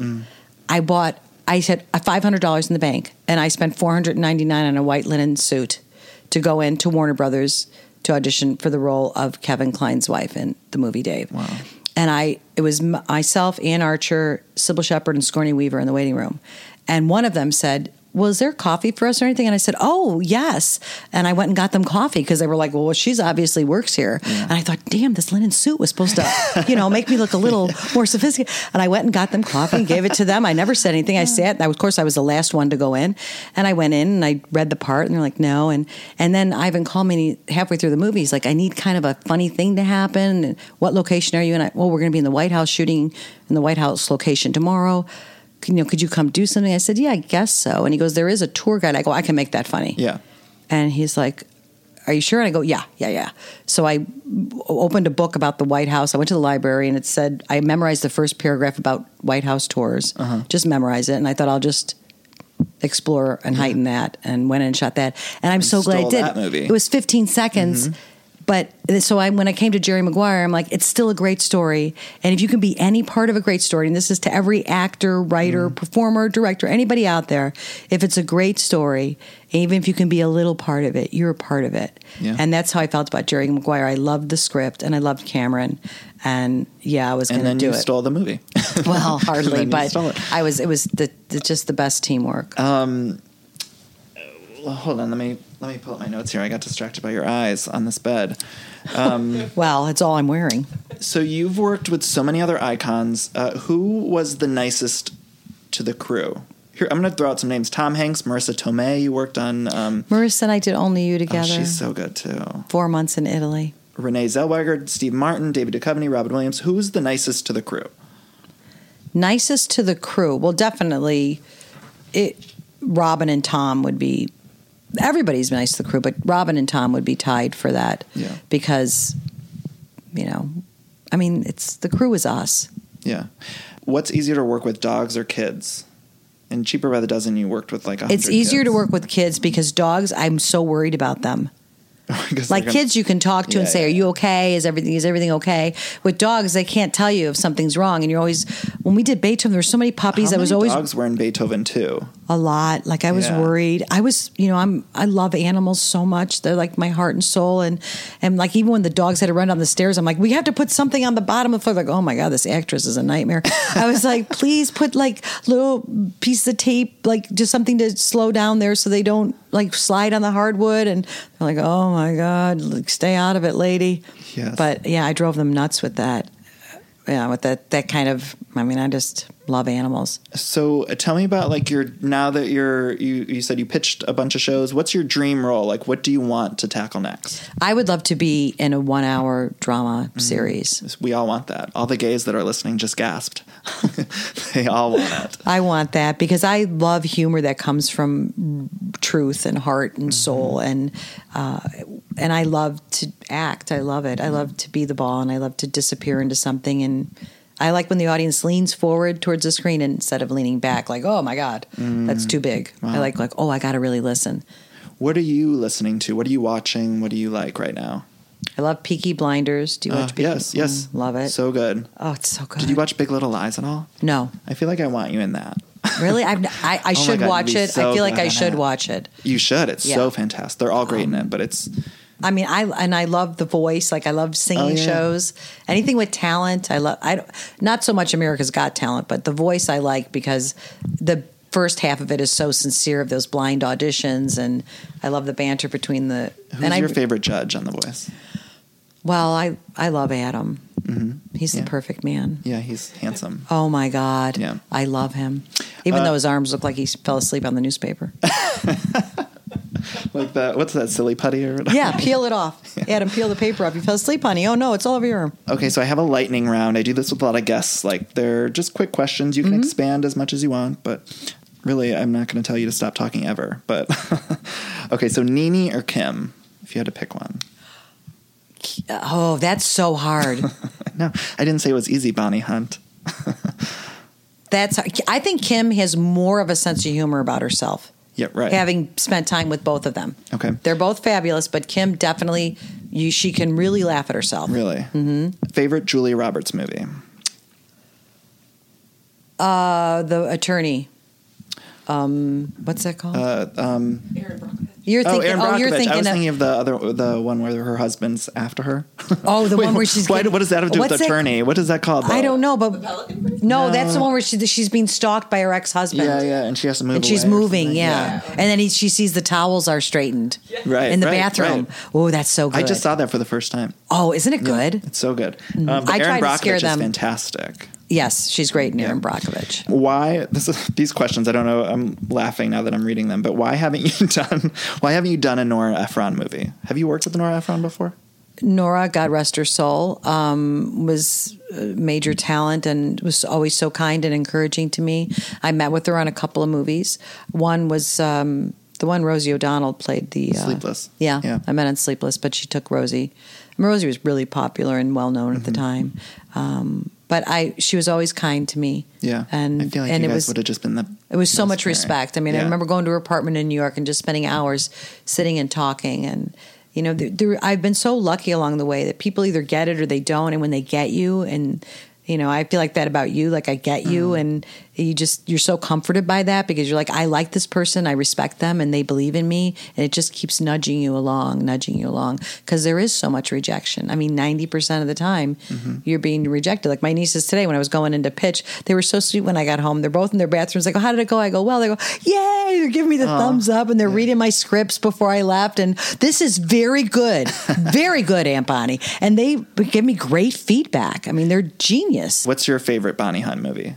I had $500 in the bank and I spent $499 on a white linen suit to go into Warner Brothers to audition for the role of Kevin Kline's wife in the movie Dave. Wow. And it was myself, Ann Archer, Sybil Shepherd, and Sigourney Weaver in the waiting room. And one of them said, "Well, is there coffee for us or anything?" And I said, "Oh, yes." And I went and got them coffee because they were like, well, she's obviously works here. Yeah. And I thought, damn, this linen suit was supposed to, make me look a little more sophisticated. And I went and got them coffee and gave it to them. I never said anything. I sat. Of course, I was the last one to go in. And I went in and I read the part and they're like, no. And then Ivan called me halfway through the movie. He's like, I need kind of a funny thing to happen. And what location are you in? We're going to be in the White House shooting in the White House location tomorrow. Could you come do something? I said, yeah, I guess so. And he goes, there is a tour guide. I go, I can make that funny. Yeah. And he's like, are you sure? And I go, yeah. So I opened a book about the White House. I went to the library and it said, I memorized the first paragraph about White House tours, just memorize it. And I thought I'll just explore and heighten that, and went in and shot that. And I'm so glad I did. That movie. It was 15 seconds. Mm-hmm. But so when I came to Jerry Maguire, I'm like, it's still a great story. And if you can be any part of a great story, and this is to every actor, writer, performer, director, anybody out there, if it's a great story, even if you can be a little part of it, you're a part of it. Yeah. And that's how I felt about Jerry Maguire. I loved the script and I loved Cameron. And I was going to do it. And then you stole the movie. Well, hardly, but it was just the best teamwork. Hold on, let me pull up my notes here. I got distracted by your eyes on this bed. Well, it's all I'm wearing. So you've worked with so many other icons. Who was the nicest to the crew? Here, I'm going to throw out some names. Tom Hanks, Marissa Tomei. You worked on. Marissa and I did Only You together. Oh, she's so good too. 4 months in Italy. Renee Zellweger, Steve Martin, David Duchovny, Robin Williams. Who's the nicest to the crew? Nicest to the crew? Well, definitely, Robin and Tom would be. Everybody's nice to the crew, but Robin and Tom would be tied for that. Yeah. Because, it's the crew is us. Yeah. What's easier to work with, dogs or kids? In Cheaper by the Dozen, you worked with 100 It's easier kids. to work with kids because dogs, I'm so worried about them. Like kids you can talk to and say, are you okay? Is everything okay? With dogs, they can't tell you if something's wrong. And you're always, when we did Beethoven, there were so many puppies. How many dogs were in Beethoven too? A lot. Like I was worried. I was, I love animals so much. They're like my heart and soul. And like even when the dogs had to run down the stairs, I'm like, we have to put something on the bottom of the floor. Like, oh my God, this actress is a nightmare. I was like, please put like little pieces of tape, like just something to slow down there so they don't like slide on the hardwood. And they're like, oh my God, like, stay out of it, lady. Yes. But I drove them nuts with that. Yeah, with that kind of, I just love animals. So tell me about like now that you said you pitched a bunch of shows. What's your dream role? Like, what do you want to tackle next? I would love to be in a 1-hour drama series. We all want that. All the gays that are listening just gasped. They all want it. I want that because I love humor that comes from truth and heart and soul. And and I love to act. I love it. I love to be the ball, and I love to disappear into something. And I like when the audience leans forward towards the screen instead of leaning back, like, oh my God, that's too big. Wow. I like, oh, I got to really listen. What are you listening to? What are you watching? What do you like right now? I love Peaky Blinders. Do you watch Peaky? Yes. Love it. So good. Oh, it's so good. Did you watch Big Little Lies at all? No. I feel like I want you in that. Really? I Oh should God, watch you'd be it. so I feel like good I in should it. watch it. You should. It's so fantastic. They're all great in it, but it's... I mean, I love The Voice. Like, I love singing shows. Anything with talent, I love. Not so much America's Got Talent, but The Voice I like because the first half of it is so sincere of those blind auditions, and I love the banter between the. Who's your favorite judge on The Voice? Well, I love Adam. Mm-hmm. He's the perfect man. Yeah, he's handsome. Oh my God. Yeah. I love him. Even though his arms look like he fell asleep on the newspaper. Like what's that, silly putty or whatever? Yeah, peel it off. Adam, peel the paper off. You fell asleep, honey. Oh no, it's all over your arm. Okay, so I have a lightning round. I do this with a lot of guests. Like, they're just quick questions. You can expand as much as you want, but really, I'm not going to tell you to stop talking ever. But okay, so Nene or Kim, if you had to pick one. Oh, that's so hard. No, I didn't say it was easy, Bonnie Hunt. I think Kim has more of a sense of humor about herself. Yeah, right. Having spent time with both of them. Okay. They're both fabulous, but Kim definitely, she can really laugh at herself. Really? Mm-hmm. Favorite Julia Roberts movie? The Attorney. What's that called? Aaron Brockovich. You're thinking. Aaron Brockovich. You're thinking I was thinking of the one where her husband's after her. Oh, the one where she's. What does that have to do with Attorney? What is that called? Though? I don't know, but no, that's the one where she's being stalked by her ex-husband. Yeah, and she has to move. And she's moving, yeah. And then she sees the towels are straightened, right, in the bathroom. Right. Oh, that's so good. I just saw that for the first time. Oh, isn't it good? Yeah, it's so good. But I Aaron tried to scare Brockovich them. is fantastic. Yes, she's great in Aaron Brockovich. Why these questions? I don't know. I'm laughing now that I'm reading them. But why haven't you done a Nora Ephron movie? Have you worked with Nora Ephron before? Nora, God rest her soul, was a major talent and was always so kind and encouraging to me. I met with her on a couple of movies. One was the one Rosie O'Donnell played, the Sleepless. Yeah, I met on Sleepless, but she took Rosie. And Rosie was really popular and well known at the time. But she was always kind to me. Yeah, and I feel like you guys would have just been It was so much respect. I mean, I remember going to her apartment in New York and just spending hours sitting and talking. And you know, I've been so lucky along the way that people either get it or they don't. And when they get you, and you know, I feel like that about you. Like I get you, and you're so comforted by that because you're like, I like this person, I respect them, and they believe in me, and it just keeps nudging you along because there is so much rejection. I mean, 90% of the time you're being rejected. Like my nieces today, when I was going into pitch, they were so sweet when I got home. They're both in their bathrooms. Like, oh, how did it go? I go, well. They go, yay! They're giving me the thumbs up, and they're reading my scripts before I left. And this is very good, very good, Aunt Bonnie. And they give me great feedback. I mean, they're genius. What's your favorite Bonnie Hunt movie?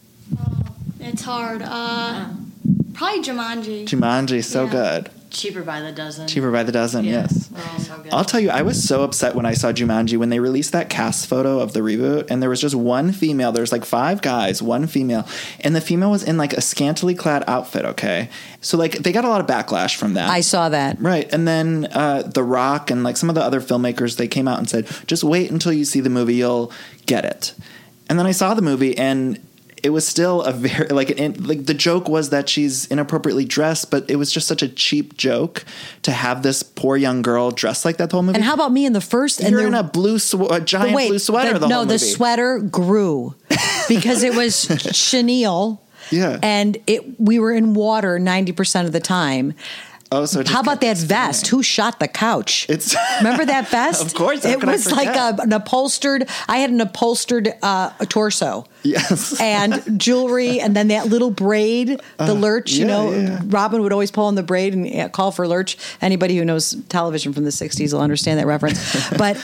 It's hard. Probably Jumanji. Jumanji, so good. Cheaper by the dozen. Cheaper by the dozen, yes. They're all so good. I'll tell you, I was so upset when I saw Jumanji when they released that cast photo of the reboot, and there was just one female. There's like 5 guys, one female, and the female was in like a scantily clad outfit, okay? So like they got a lot of backlash from that. I saw that. Right. And then The Rock and like some of the other filmmakers, they came out and said, just wait until you see the movie, you'll get it. And then I saw the movie, and it was still a very like the joke was that she's inappropriately dressed, but it was just such a cheap joke to have this poor young girl dressed like that the whole movie. And how about me in the first? You're in a blue giant blue sweater the whole movie. No, the sweater grew because it was chenille. Yeah, and we were in water 90% of the time. Oh, so how about that vest? Who shot the couch? Remember that vest? Of course, it was like an upholstered. I had an upholstered torso. Yes, and jewelry, and then that little braid, the lurch. Yeah. Robin would always pull on the braid and call for lurch. Anybody who knows television from the '60s will understand that reference. But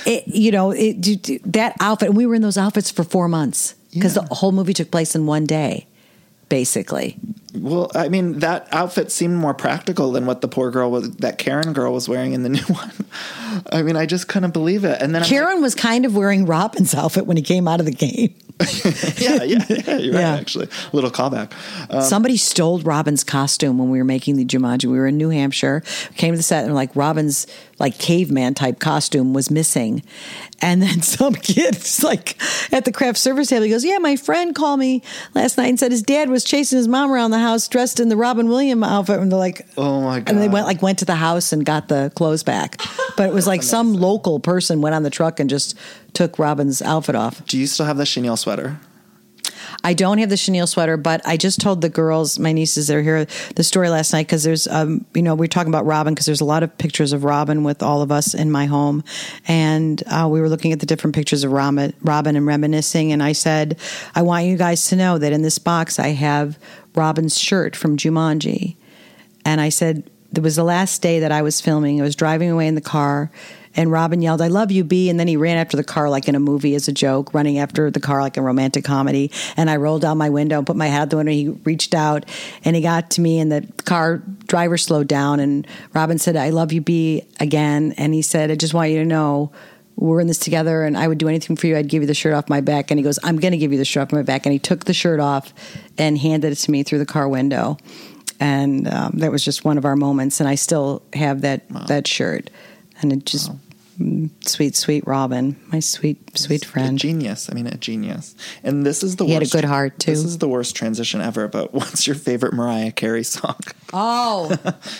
that outfit, and we were in those outfits for 4 months because the whole movie took place in one day. Basically. Well, I mean, that outfit seemed more practical than what the poor girl that Karen girl was wearing in the new one. I mean, I just couldn't believe it. And then Karen was kind of wearing Robin's outfit when he came out of the game. yeah, you're right, actually. A little callback. Somebody stole Robin's costume when we were making the Jumanji. We were in New Hampshire, came to the set, and like Robin's like caveman type costume was missing. And then some kid's like at the craft service table, he goes, yeah, my friend called me last night and said his dad was chasing his mom around the house dressed in the Robin Williams outfit. And they're like, oh my God. And they went to the house and got the clothes back. But it was like some local person went on the truck and just took Robin's outfit off. Do you still have the chenille sweater? I don't have the chenille sweater, but I just told the girls, my nieces that are here, the story last night because there's, we're talking about Robin because there's a lot of pictures of Robin with all of us in my home. And we were looking at the different pictures of Robin and reminiscing. And I said, I want you guys to know that in this box I have Robin's shirt from Jumanji. And I said, it was the last day that I was filming. I was driving away in the car. And Robin yelled, I love you, B. And then he ran after the car like in a movie as a joke, running after the car like a romantic comedy. And I rolled down my window and put my head out the window. He reached out and he got to me and the car driver slowed down. And Robin said, I love you, B, again. And he said, I just want you to know we're in this together and I would do anything for you. I'd give you the shirt off my back. And he goes, I'm going to give you the shirt off my back. And he took the shirt off and handed it to me through the car window. And that was just one of our moments. And I still have that shirt. And it just, sweet Robin, my sweet friend. A genius. I mean, a genius. And this is the worst. He had a good heart, too. This is the worst transition ever, but what's your favorite Mariah Carey song? Oh.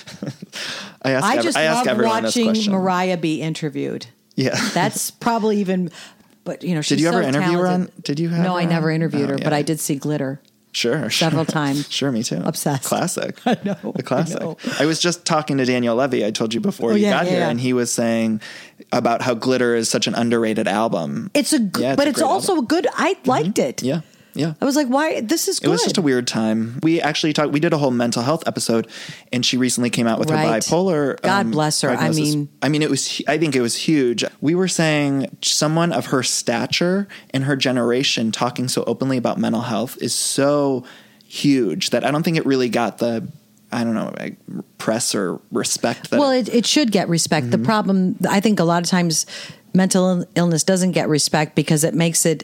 I just love watching Mariah be interviewed. Yeah. That's probably even, but, she's Did you ever interview her on? Did you have No, I never interviewed her, yeah. but I did see Glitter. Sure. Several times. Sure, me too. Obsessed. Classic. I know. The classic. I was just talking to Daniel Levy, I told you before you got here, and he was saying about how Glitter is such an underrated album. It's it's also album. A good, I liked it. Yeah. Yeah. I was like, why? This is good. It was just a weird time. We actually we did a whole mental health episode, and she recently came out with her bipolar. God bless her. Prognosis. I mean, I think it was huge. We were saying someone of her stature in her generation talking so openly about mental health is so huge that I don't think it really got the, I don't know, like press or respect. Well, it should get respect. Mm-hmm. The problem, I think a lot of times mental illness doesn't get respect because it makes it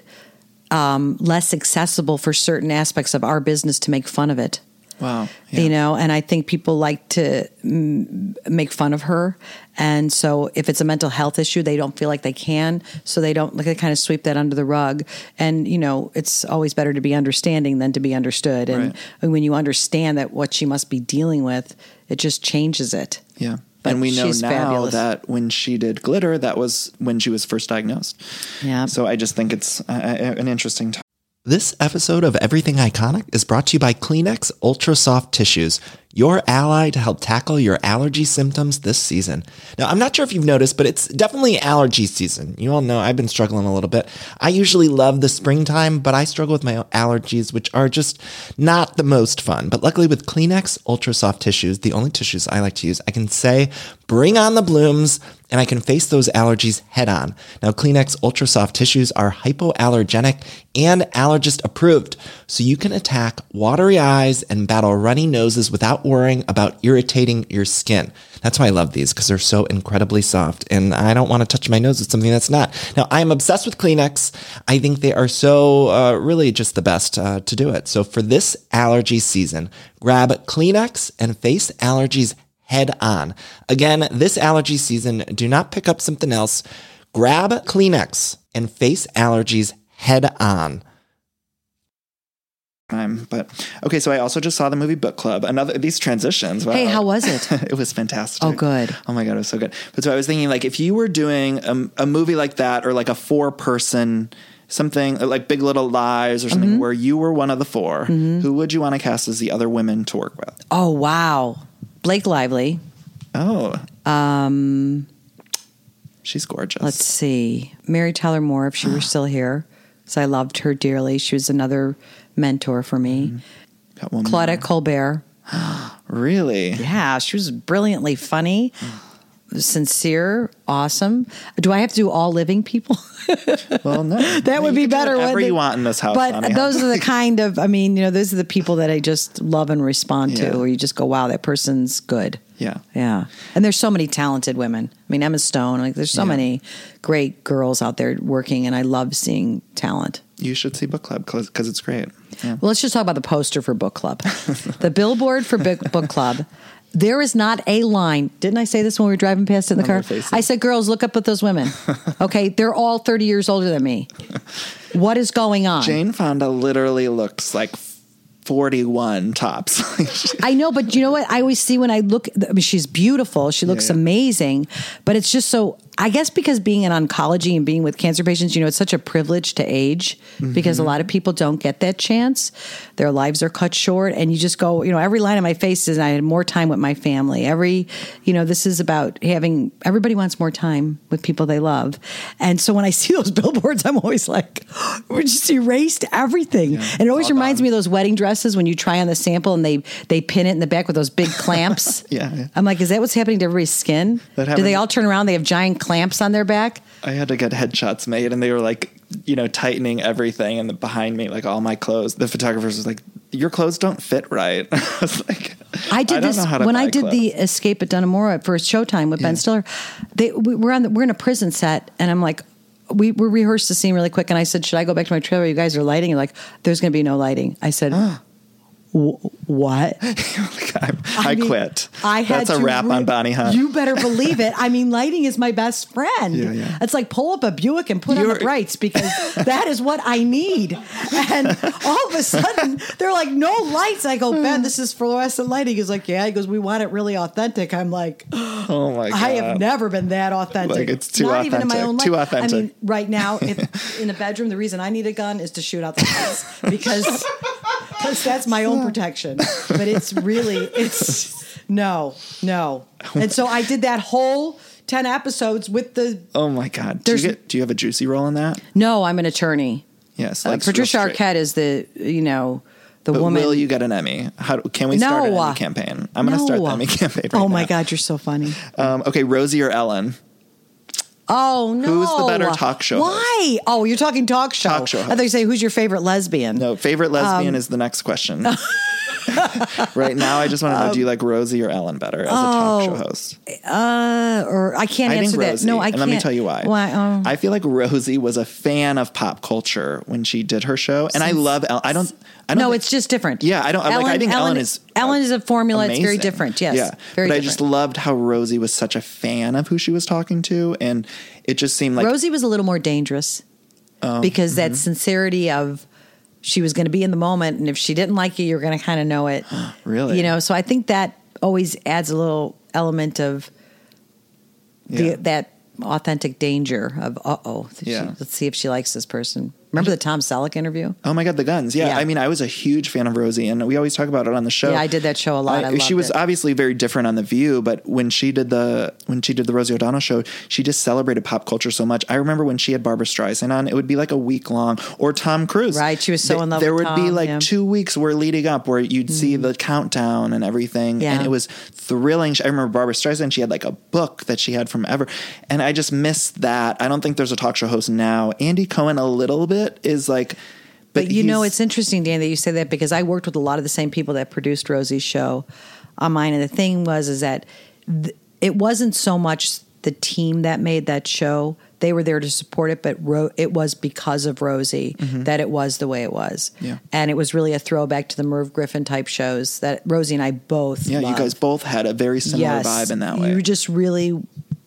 less accessible for certain aspects of our business to make fun of it. Wow. Yeah. And I think people like to make fun of her. And so if it's a mental health issue, they don't feel like they can. So they kind of sweep that under the rug. And, it's always better to be understanding than to be understood. And when you understand that what she must be dealing with, it just changes it. Yeah. But and we know now fabulous. that when she did Glitter, that was when she was first diagnosed. Yeah. So I just think it's an interesting time. This episode of Everything Iconic is brought to you by Kleenex Ultra Soft Tissues, your ally to help tackle your allergy symptoms this season. Now, I'm not sure if you've noticed, but it's definitely allergy season. You all know I've been struggling a little bit. I usually love the springtime, but I struggle with my allergies, which are just not the most fun. But luckily with Kleenex Ultra Soft Tissues, the only tissues I like to use, I can say, bring on the blooms, and I can face those allergies head on. Now, Kleenex Ultra Soft Tissues are hypoallergenic and allergist approved, so you can attack watery eyes and battle runny noses without worrying about irritating your skin. That's why I love these, because they're so incredibly soft, and I don't want to touch my nose with something that's not. Now, I am obsessed with Kleenex. I think they are so really just the best to do it. So for this allergy season, grab Kleenex and face allergies head on. Again, this allergy season, do not pick up something else. Grab Kleenex and face allergies head on. But okay, so I also just saw the movie Book Club. These transitions. Wow. Hey, how was it? It was fantastic. Oh, good. Oh my God, it was so good. But so I was thinking, like, if you were doing a movie like that, or like a 4-person something like Big Little Lies or something, where you were one of the 4, who would you want to cast as the other women to work with? Oh, wow. Blake Lively. Oh. She's gorgeous. Let's see. Mary Tyler Moore, if she were still here. So I loved her dearly. She was another mentor for me. Claudette Colbert. Really? Yeah, she was brilliantly funny, sincere, awesome. Do I have to do all living people? Well, no. That would be better. Whatever you want in this house. But those are the kind of, those are the people that I just love and respond to, where you just go, wow, that person's good. Yeah. Yeah. And there's so many talented women. I mean, Emma Stone, there's so many great girls out there working, and I love seeing talent. You should see Book Club because it's great. Yeah. Well, let's just talk about the poster for Book Club. The billboard for Book Club. There is not a line. Didn't I say this when we were driving past it in the car? I said, girls, look up at those women. Okay, they're all 30 years older than me. What is going on? Jane Fonda literally looks like 41 tops. I know, but you know what? I always see when I look, I mean, she's beautiful. She looks amazing, but it's just so, I guess because being in oncology and being with cancer patients, you know, it's such a privilege to age because a lot of people don't get that chance. Their lives are cut short and you just go, you know, every line on my face is I had more time with my family. This is about everybody wants more time with people they love. And so when I see those billboards, I'm always like, we just erased everything. Yeah, and it always reminds me of those wedding dresses when you try on the sample and they pin it in the back with those big clamps. Yeah. I'm like, is that what's happening to everybody's skin? Do they all turn around? They have giant clamps on their back? I had to get headshots made and they were like, you know, tightening everything and behind me, like all my clothes. The photographers was like, your clothes don't fit right. I was like, I did this when I did the Escape at Dunamora for Showtime with Ben Stiller. We're in a prison set and I'm like, we rehearsed the scene really quick and I said, should I go back to my trailer? You guys are lighting? You're like, there's going to be no lighting. I said, what? I quit. That's a wrap on Bonnie Hunt. You better believe it. I mean, lighting is my best friend. Yeah. It's like pull up a Buick and put on the brights because that is what I need. And all of a sudden, they're like, no lights. I go, Ben, this is fluorescent lighting. He's like, yeah. He goes, we want it really authentic. I'm like, oh my God. I have never been that authentic. Like it's too authentic. Even in my own life. Too authentic. I mean, right now, if in the bedroom, the reason I need a gun is to shoot out the lights because that's my own protection. But it's no. And so I did that whole 10 episodes with the... Oh my God. Do you have a juicy role in that? No, I'm an attorney. Yes. Patricia Arquette is the woman. Will you get an Emmy? Can we start an Emmy campaign? I'm going to start the Emmy campaign right Oh my now. God, you're so funny. Okay, Rosie or Ellen? Oh, no. Who's the better talk show host? Why? Oh, you're talking talk show. Talk show host. I thought you say, who's your favorite lesbian? No, favorite lesbian is the next question. Right now, I just want to know, do you like Rosie or Ellen better as a talk show host? Or I can't answer that. Rosie, No, I can't. And let me tell you why. Why? I feel like Rosie was a fan of pop culture when she did her show. And I love Ellen. I don't No, it's just different. Yeah, I think Ellen is a formula. Amazing. It's very different. Yes. Yeah. Very but different. I just loved how Rosie was such a fan of who she was talking to. And it just seemed like Rosie was a little more dangerous because that sincerity of she was going to be in the moment. And if she didn't like you, you're going to kind of know it. Really? You know, so I think that always adds a little element of that authentic danger of, let's see if she likes this person. Remember the Tom Selleck interview? Oh my God, the guns. Yeah. I mean, I was a huge fan of Rosie and we always talk about it on the show. Yeah, I did that show a lot. I loved she was it. obviously very different on The View, but when she did the Rosie O'Donnell show, she just celebrated pop culture so much. I remember when she had Barbara Streisand on, it would be like a week long, or Tom Cruise. Right. She was so in love with Tom. There would be like 2 weeks where leading up where you'd see the countdown and everything. Yeah. And it was thrilling. I remember Barbara Streisand, she had like a book that she had from ever. And I just missed that. I don't think there's a talk show host now. Andy Cohen a little bit is like, But you know, it's interesting, Dan, that you say that because I worked with a lot of the same people that produced Rosie's show on mine. And the thing is that it wasn't so much the team that made that show. They were there to support it, but it was because of Rosie that it was the way it was. Yeah. And it was really a throwback to the Merv Griffin type shows that Rosie and I both loved. You guys both had a very similar vibe in that way. You just really...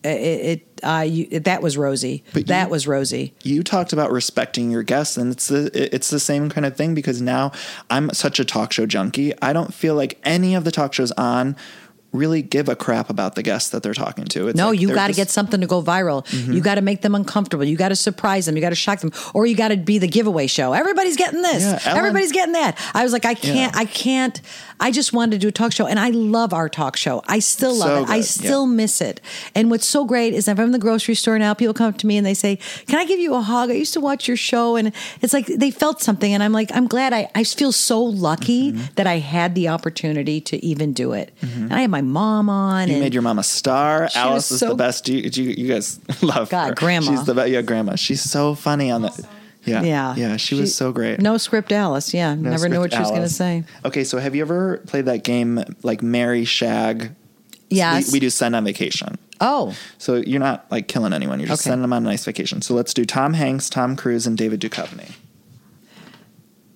that was Rosie. That was Rosie. You talked about respecting your guests, and it's the same kind of thing because now I'm such a talk show junkie. I don't feel like any of the talk shows on really give a crap about the guests that they're talking to. It's no, like you got to get something to go viral. You got to make them uncomfortable. You got to surprise them. You got to shock them. Or you got to be the giveaway show. Everybody's getting this. Yeah, everybody's getting that. I was like, I can't. I just wanted to do a talk show, and I love our talk show. I still love it. Good. I still miss it. And what's so great is if I'm in the grocery store now, people come up to me and they say, can I give you a hug? I used to watch your show, and it's like they felt something, and I'm like, I'm glad. I feel so lucky that I had the opportunity to even do it. And I had my mom on. You made your mom a star. Alice is the best. You guys love her. Grandma. She's the best. Yeah, Grandma. She's so funny on the... Yeah. She was so great. No script Alice. Yeah. No Never knew what she was going to Alice. say. Okay, so have you ever played that game like Marry, Shag? Yes. We do Send on Vacation. Oh. So you're not like killing anyone. You're just sending them on a nice vacation. So let's do Tom Hanks, Tom Cruise, and David Duchovny.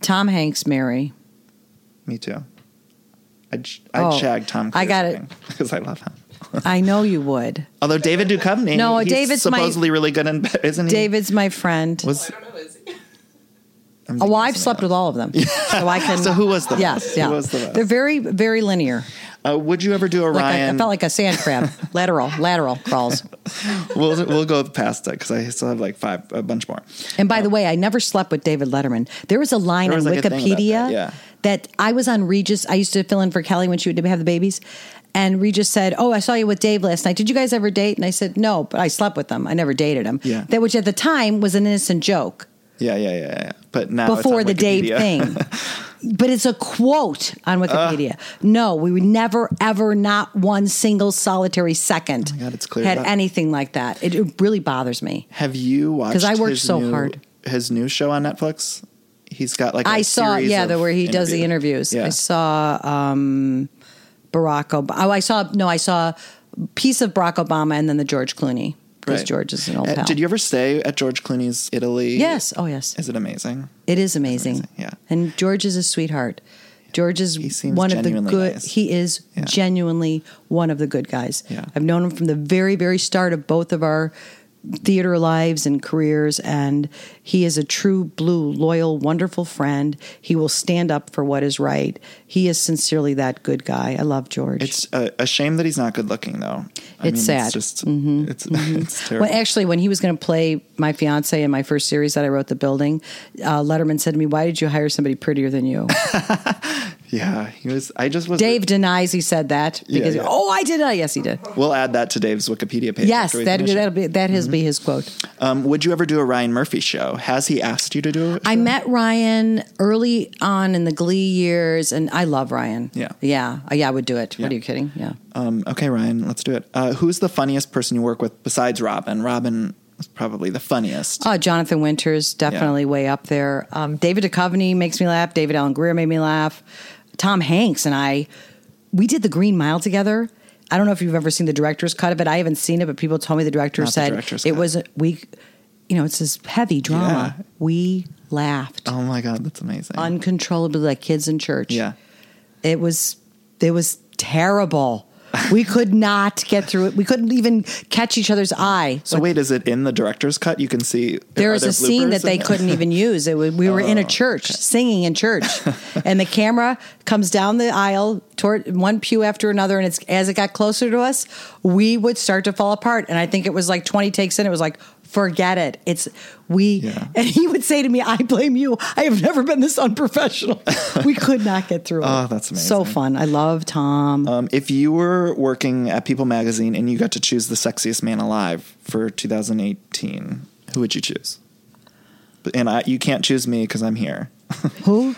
Tom Hanks, Mary. Me too. I'd shag Tom Cruise. I got it. Because I love him. I know you would. Although David Duchovny, he's David's supposedly really good in bed, isn't he? David's my friend. I don't know, is he? I've slept with all of them. So I can. So who was the yes, best? yeah. Who was the best? They're very, very linear. Would you ever do a Ryan? I felt like a sand crab. lateral crawls. We'll go past that because I still have like a bunch more. And by the way, I never slept with David Letterman. There was a line on Wikipedia that I was on Regis. I used to fill in for Kelly when she would have the babies. And Regis said, "Oh, I saw you with Dave last night. Did you guys ever date?" And I said, "No, but I slept with him. I never dated him." Yeah. That, which at the time was an innocent joke. Yeah. But now before it's on the Dave thing. But it's a quote on Wikipedia. No, we would never, ever, not one single solitary second had anything like that. It really bothers me. Have you watched? Because I worked so hard. His new show on Netflix. He's got like I saw where he does the interviews. Yeah. I saw Barack Obama. Oh, I saw a piece of Barack Obama and then the George Clooney. Because George is an old pal. Did you ever stay at George Clooney's Italy? Yes. Oh, yes. Is it amazing? It is amazing. Yeah. And George is a sweetheart. George is one of the good. Nice. He is genuinely one of the good guys. Yeah. I've known him from the very, very start of both of our theater lives and careers, and he is a true blue, loyal, wonderful friend. He will stand up for what is right. He is sincerely that good guy. I love George. It's a shame that he's not good looking, though. It's sad. It's just it's terrible. Well, actually, when he was going to play my fiance in my first series that I wrote, The Building, Letterman said to me, "Why did you hire somebody prettier than you?" Yeah, he was. Dave denies he said that because I did not. Yes, he did. We'll add that to Dave's Wikipedia page. Yes, that'll be his quote. Would you ever do a Ryan Murphy show? Has he asked you to do it? I met Ryan early on in the Glee years, and I love Ryan. Yeah, I would do it. Yeah. What are you kidding? Yeah. Okay, Ryan, let's do it. Who's the funniest person you work with besides Robin? Robin is probably the funniest. Jonathan Winters, definitely way up there. David Duchovny makes me laugh. David Allen Greer made me laugh. Tom Hanks and we did The Green Mile together. I don't know if you've ever seen the director's cut of it. I haven't seen it, but people told me the director said it was it's this heavy drama. Yeah. We laughed. Oh my God, that's amazing. Uncontrollably, like kids in church. Yeah. It was terrible. We could not get through it. We couldn't even catch each other's eye. So wait, is it in the director's cut? You can see there is a scene that they couldn't even use. We were in a church, singing in church, and the camera comes down the aisle toward one pew after another, and as it got closer to us, we would start to fall apart. And I think it was like 20 takes in. It was like, forget it. And he would say to me, "I blame you. I have never been this unprofessional." We could not get through it. Oh, that's amazing. So fun. I love Tom. If you were working at People Magazine and you got to choose the sexiest man alive for 2018, who would you choose? And you can't choose me because I'm here. Who?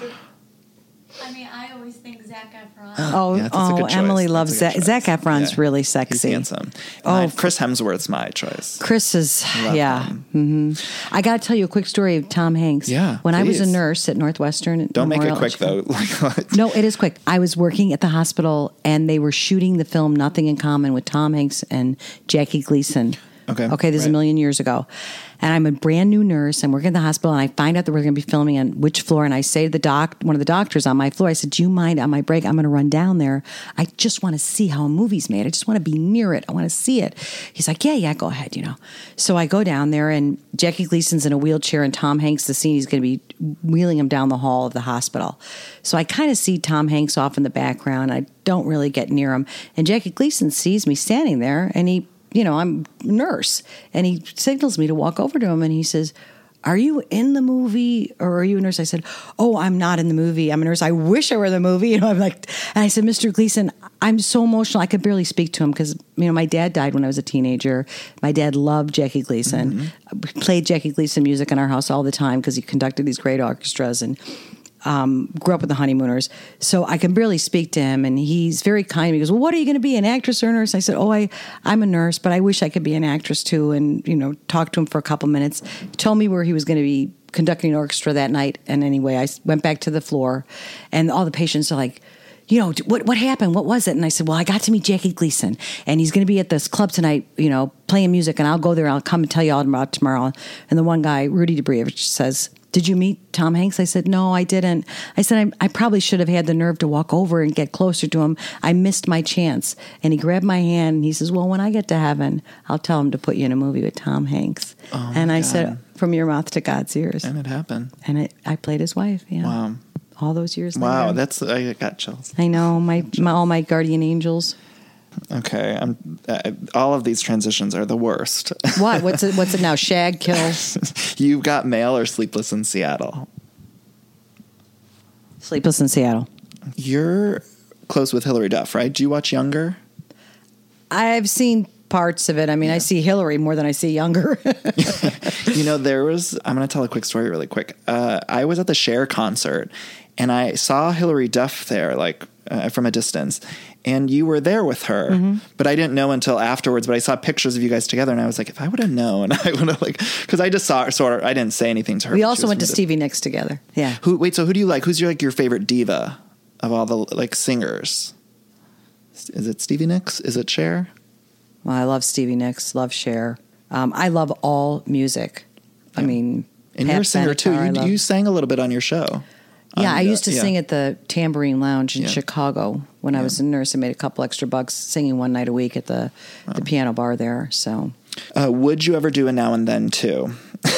I mean, I always think Zac Efron. That's a good choice. Emily loves Zac. Zac Efron's really sexy. He's handsome. Chris Hemsworth's my choice. Chris is, Mm-hmm. I got to tell you a quick story of Tom Hanks. Yeah, when I was a nurse at Northwestern. Don't make it quick, though. No, it is quick. I was working at the hospital, and they were shooting the film Nothing in Common with Tom Hanks and Jackie Gleason. Okay, this is a million years ago. And I'm a brand new nurse. I'm working at the hospital, and I find out that we're going to be filming on which floor. And I say to one of the doctors on my floor, I said, "Do you mind on my break? I'm going to run down there. I just want to see how a movie's made. I just want to be near it. I want to see it." He's like, yeah, go ahead, So I go down there, and Jackie Gleason's in a wheelchair, and Tom Hanks, the scene, he's going to be wheeling him down the hall of the hospital. So I kind of see Tom Hanks off in the background. I don't really get near him. And Jackie Gleason sees me standing there, and I'm a nurse, and he signals me to walk over to him, and he says, "Are you in the movie, or are you a nurse?" I said, "Oh, I'm not in the movie. I'm a nurse. I wish I were in the movie." I'm like, and I said, "Mr. Gleason, I'm so emotional. I could barely speak to him because, my dad died when I was a teenager. My dad loved Jackie Gleason, played Jackie Gleason music in our house all the time because he conducted these great orchestras and grew up with the Honeymooners. So I can barely speak to him, and he's very kind. He goes, "Well, what are you going to be, an actress or a nurse?" I said, "Oh, I'm a nurse, but I wish I could be an actress too." And, talked to him for a couple minutes, told me where he was going to be conducting an orchestra that night. And anyway, I went back to the floor, and all the patients are like, what happened? What was it? And I said, "Well, I got to meet Jackie Gleason, and he's going to be at this club tonight, playing music, and I'll go there and I'll come and tell you all about tomorrow." And the one guy, Rudy Debrievich, says did you meet Tom Hanks? I said, no, I didn't. I said, I probably should have had the nerve to walk over and get closer to him. I missed my chance. And he grabbed my hand and he says, well, when I get to heaven, I'll tell him to put you in a movie with Tom Hanks. Oh, and I God. said, from your mouth to God's ears. And it happened. And I played his wife. Yeah. Wow. All those years Wow, later. I got chills. I know, all my guardian angels. Okay, all of these transitions are the worst. What? What's it now? Shag, kill? You've Got Mail or Sleepless in Seattle? Sleepless in Seattle. You're close with Hilary Duff, right? Do you watch Younger? I've seen parts of it. I mean, I see Hillary more than I see Younger. I'm going to tell a quick story really quick. I was at the Cher concert, and I saw Hilary Duff there, from a distance, and you were there with her, but I didn't know until afterwards, but I saw pictures of you guys together, and I was like, if I would have known, I would have because I just saw her, I didn't say anything to her. We also went to Stevie Nicks together. Yeah. So who do you like? Who's your favorite diva of all the singers? Is it Stevie Nicks? Is it Cher? Well, I love Stevie Nicks, love Cher. I love all music. Yeah. I mean, and you're a singer too. You sang a little bit on your show. Yeah, I used to sing at the Tambourine Lounge in Chicago when I was a nurse. I made a couple extra bucks singing one night a week at the piano bar there. So, would you ever do a Now and Then too?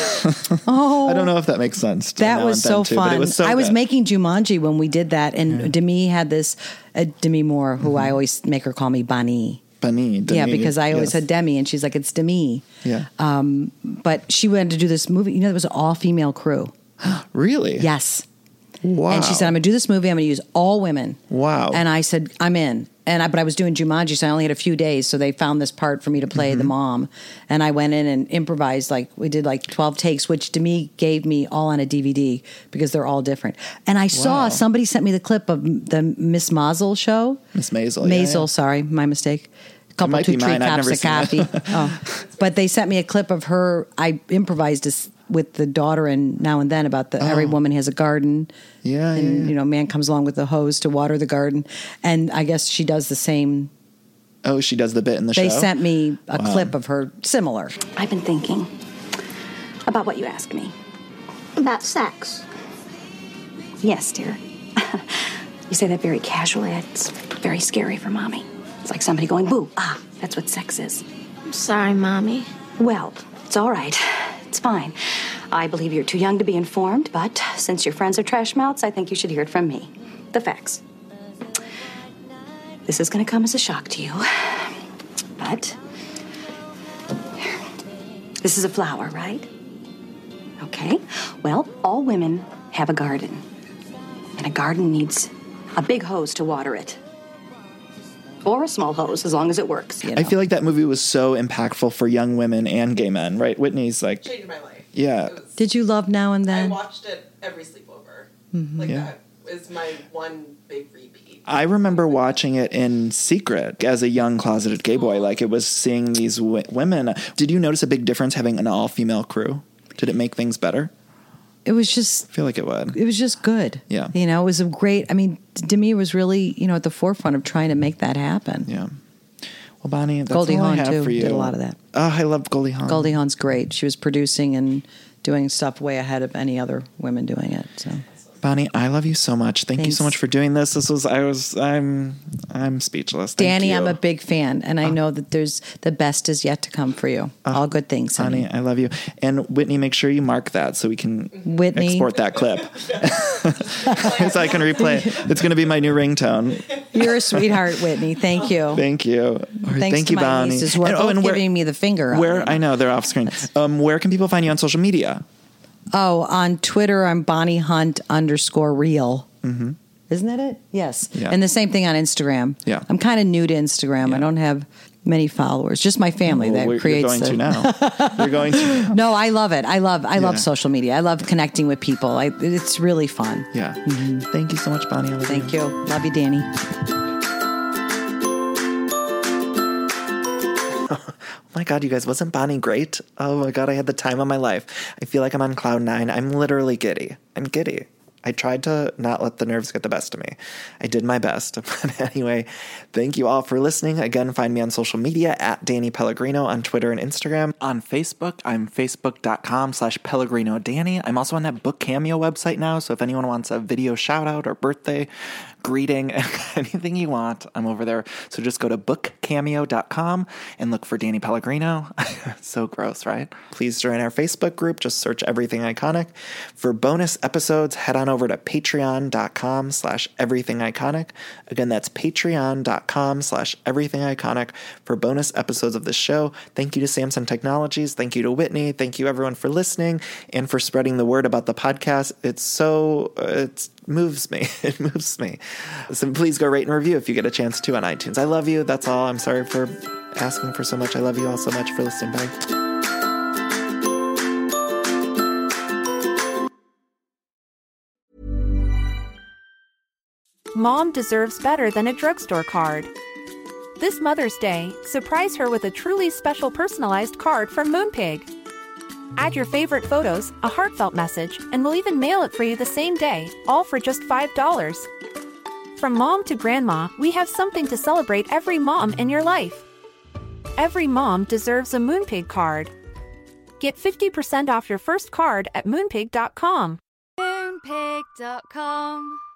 Oh, I don't know if that makes sense. That was so fun. It was so I was good. making Jumanji when we did that, and Demi had this Demi Moore, who I always make her call me Bonnie. Demi. Yeah, because I always said Demi, and she's like, it's Demi. Yeah. But she wanted to do this movie. It was an all-female crew. Really? Yes. Wow. And she said, I'm going to do this movie. I'm going to use all women. Wow. And I said, I'm in. But I was doing Jumanji, so I only had a few days. So they found this part for me to play the mom. And I went in and improvised. We did 12 takes, which Demi gave me all on a DVD because they're all different. And I saw somebody sent me the clip of the Miss Maisel show. Miss Maisel. Maisel, sorry, my mistake. A couple 2-3 cups of coffee. But they sent me a clip of her. I improvised with the daughter and Now and Then about every woman has a garden. Yeah. And, man comes along with the hose to water the garden. And I guess she does the same. Oh, she does the bit in the show? They sent me a clip of her similar. I've been thinking about what you asked me. About sex. Yes, dear. You say that very casually. It's very scary for Mommy. It's like somebody going, boo. Ah, that's what sex is. I'm sorry, Mommy. Well, it's all right. It's fine. I believe you're too young to be informed, but since your friends are trash mouths, I think you should hear it from me. The facts. This is going to come as a shock to you, but this is a flower, right? Okay. Well, all women have a garden, and a garden needs a big hose to water it. Or a small hose, as long as it works. I feel like that movie was so impactful for young women and gay men, right? Whitney's changed my life. Yeah. Did you love Now and Then? I watched it every sleepover. That is my one big repeat. I remember watching it in secret as a young closeted gay boy. It was seeing these women. Did you notice a big difference having an all-female crew? Did it make things better? It was just... I feel like it would. It was just good. Yeah. It was a great... Demi was really, at the forefront of trying to make that happen. Yeah. Well, Bonnie, that's Goldie all Hawn, I have too, for you. did a lot of that. Oh, I love Goldie Hawn. Goldie Hawn's great. She was producing and doing stuff way ahead of any other women doing it. So, Bonnie, I love you so much. Thank you so much for doing this. I'm speechless. Thank Danny, you. I'm a big fan, and I know that there's the best is yet to come for you. All good things, honey. Bonnie, I love you. And Whitney, make sure you mark that so we can export that clip. So I can replay it. It's going to be my new ringtone. You're a sweetheart, Whitney. Thank you. Thank you. Thanks Thank to you, my Bonnie. nieces who are both giving me the finger. I know, they're off screen. Where can people find you on social media? On Twitter, I'm Bonnie Hunt _real. Mm-hmm. Isn't that it? Yes. Yeah. And the same thing on Instagram. Yeah. I'm kind of new to Instagram. I don't have many followers. Just my family that creates You're going to now. You're going to. No, I love it. I love social media. I love connecting with people. It's really fun. Yeah. Mm-hmm. Thank you so much, Bonnie. Thank you. Love you, Danny. Oh my God, you guys, wasn't Bonnie great? Oh my God, I had the time of my life. I feel like I'm on cloud 9. I'm literally giddy. I'm giddy. I tried to not let the nerves get the best of me. I did my best. But anyway, thank you all for listening. Again, find me on social media at Danny Pellegrino on Twitter and Instagram. On Facebook, I'm facebook.com/Pellegrino Danny. I'm also on that Book Cameo website now, so if anyone wants a video shout out or birthday greeting, anything you want, I'm over there. So just go to bookcameo.com and look for Danny Pellegrino. So gross, right? Please join our Facebook group. Just search Everything Iconic. For bonus episodes, head on over to patreon.com/everythingiconic. Again, that's patreon.com/everythingiconic for bonus episodes of the show. Thank you to Samson Technologies. Thank you to Whitney. Thank you everyone for listening and for spreading the word about the podcast. It moves me. It moves me. So please go rate and review if you get a chance to on iTunes. I love you. That's all. I'm sorry for asking for so much. I love you all so much for listening. Bye. Mom deserves better than a drugstore card. This Mother's Day, surprise her with a truly special personalized card from Moonpig. Add your favorite photos, a heartfelt message, and we'll even mail it for you the same day, all for just $5. From mom to grandma, we have something to celebrate every mom in your life. Every mom deserves a Moonpig card. Get 50% off your first card at Moonpig.com. Moonpig.com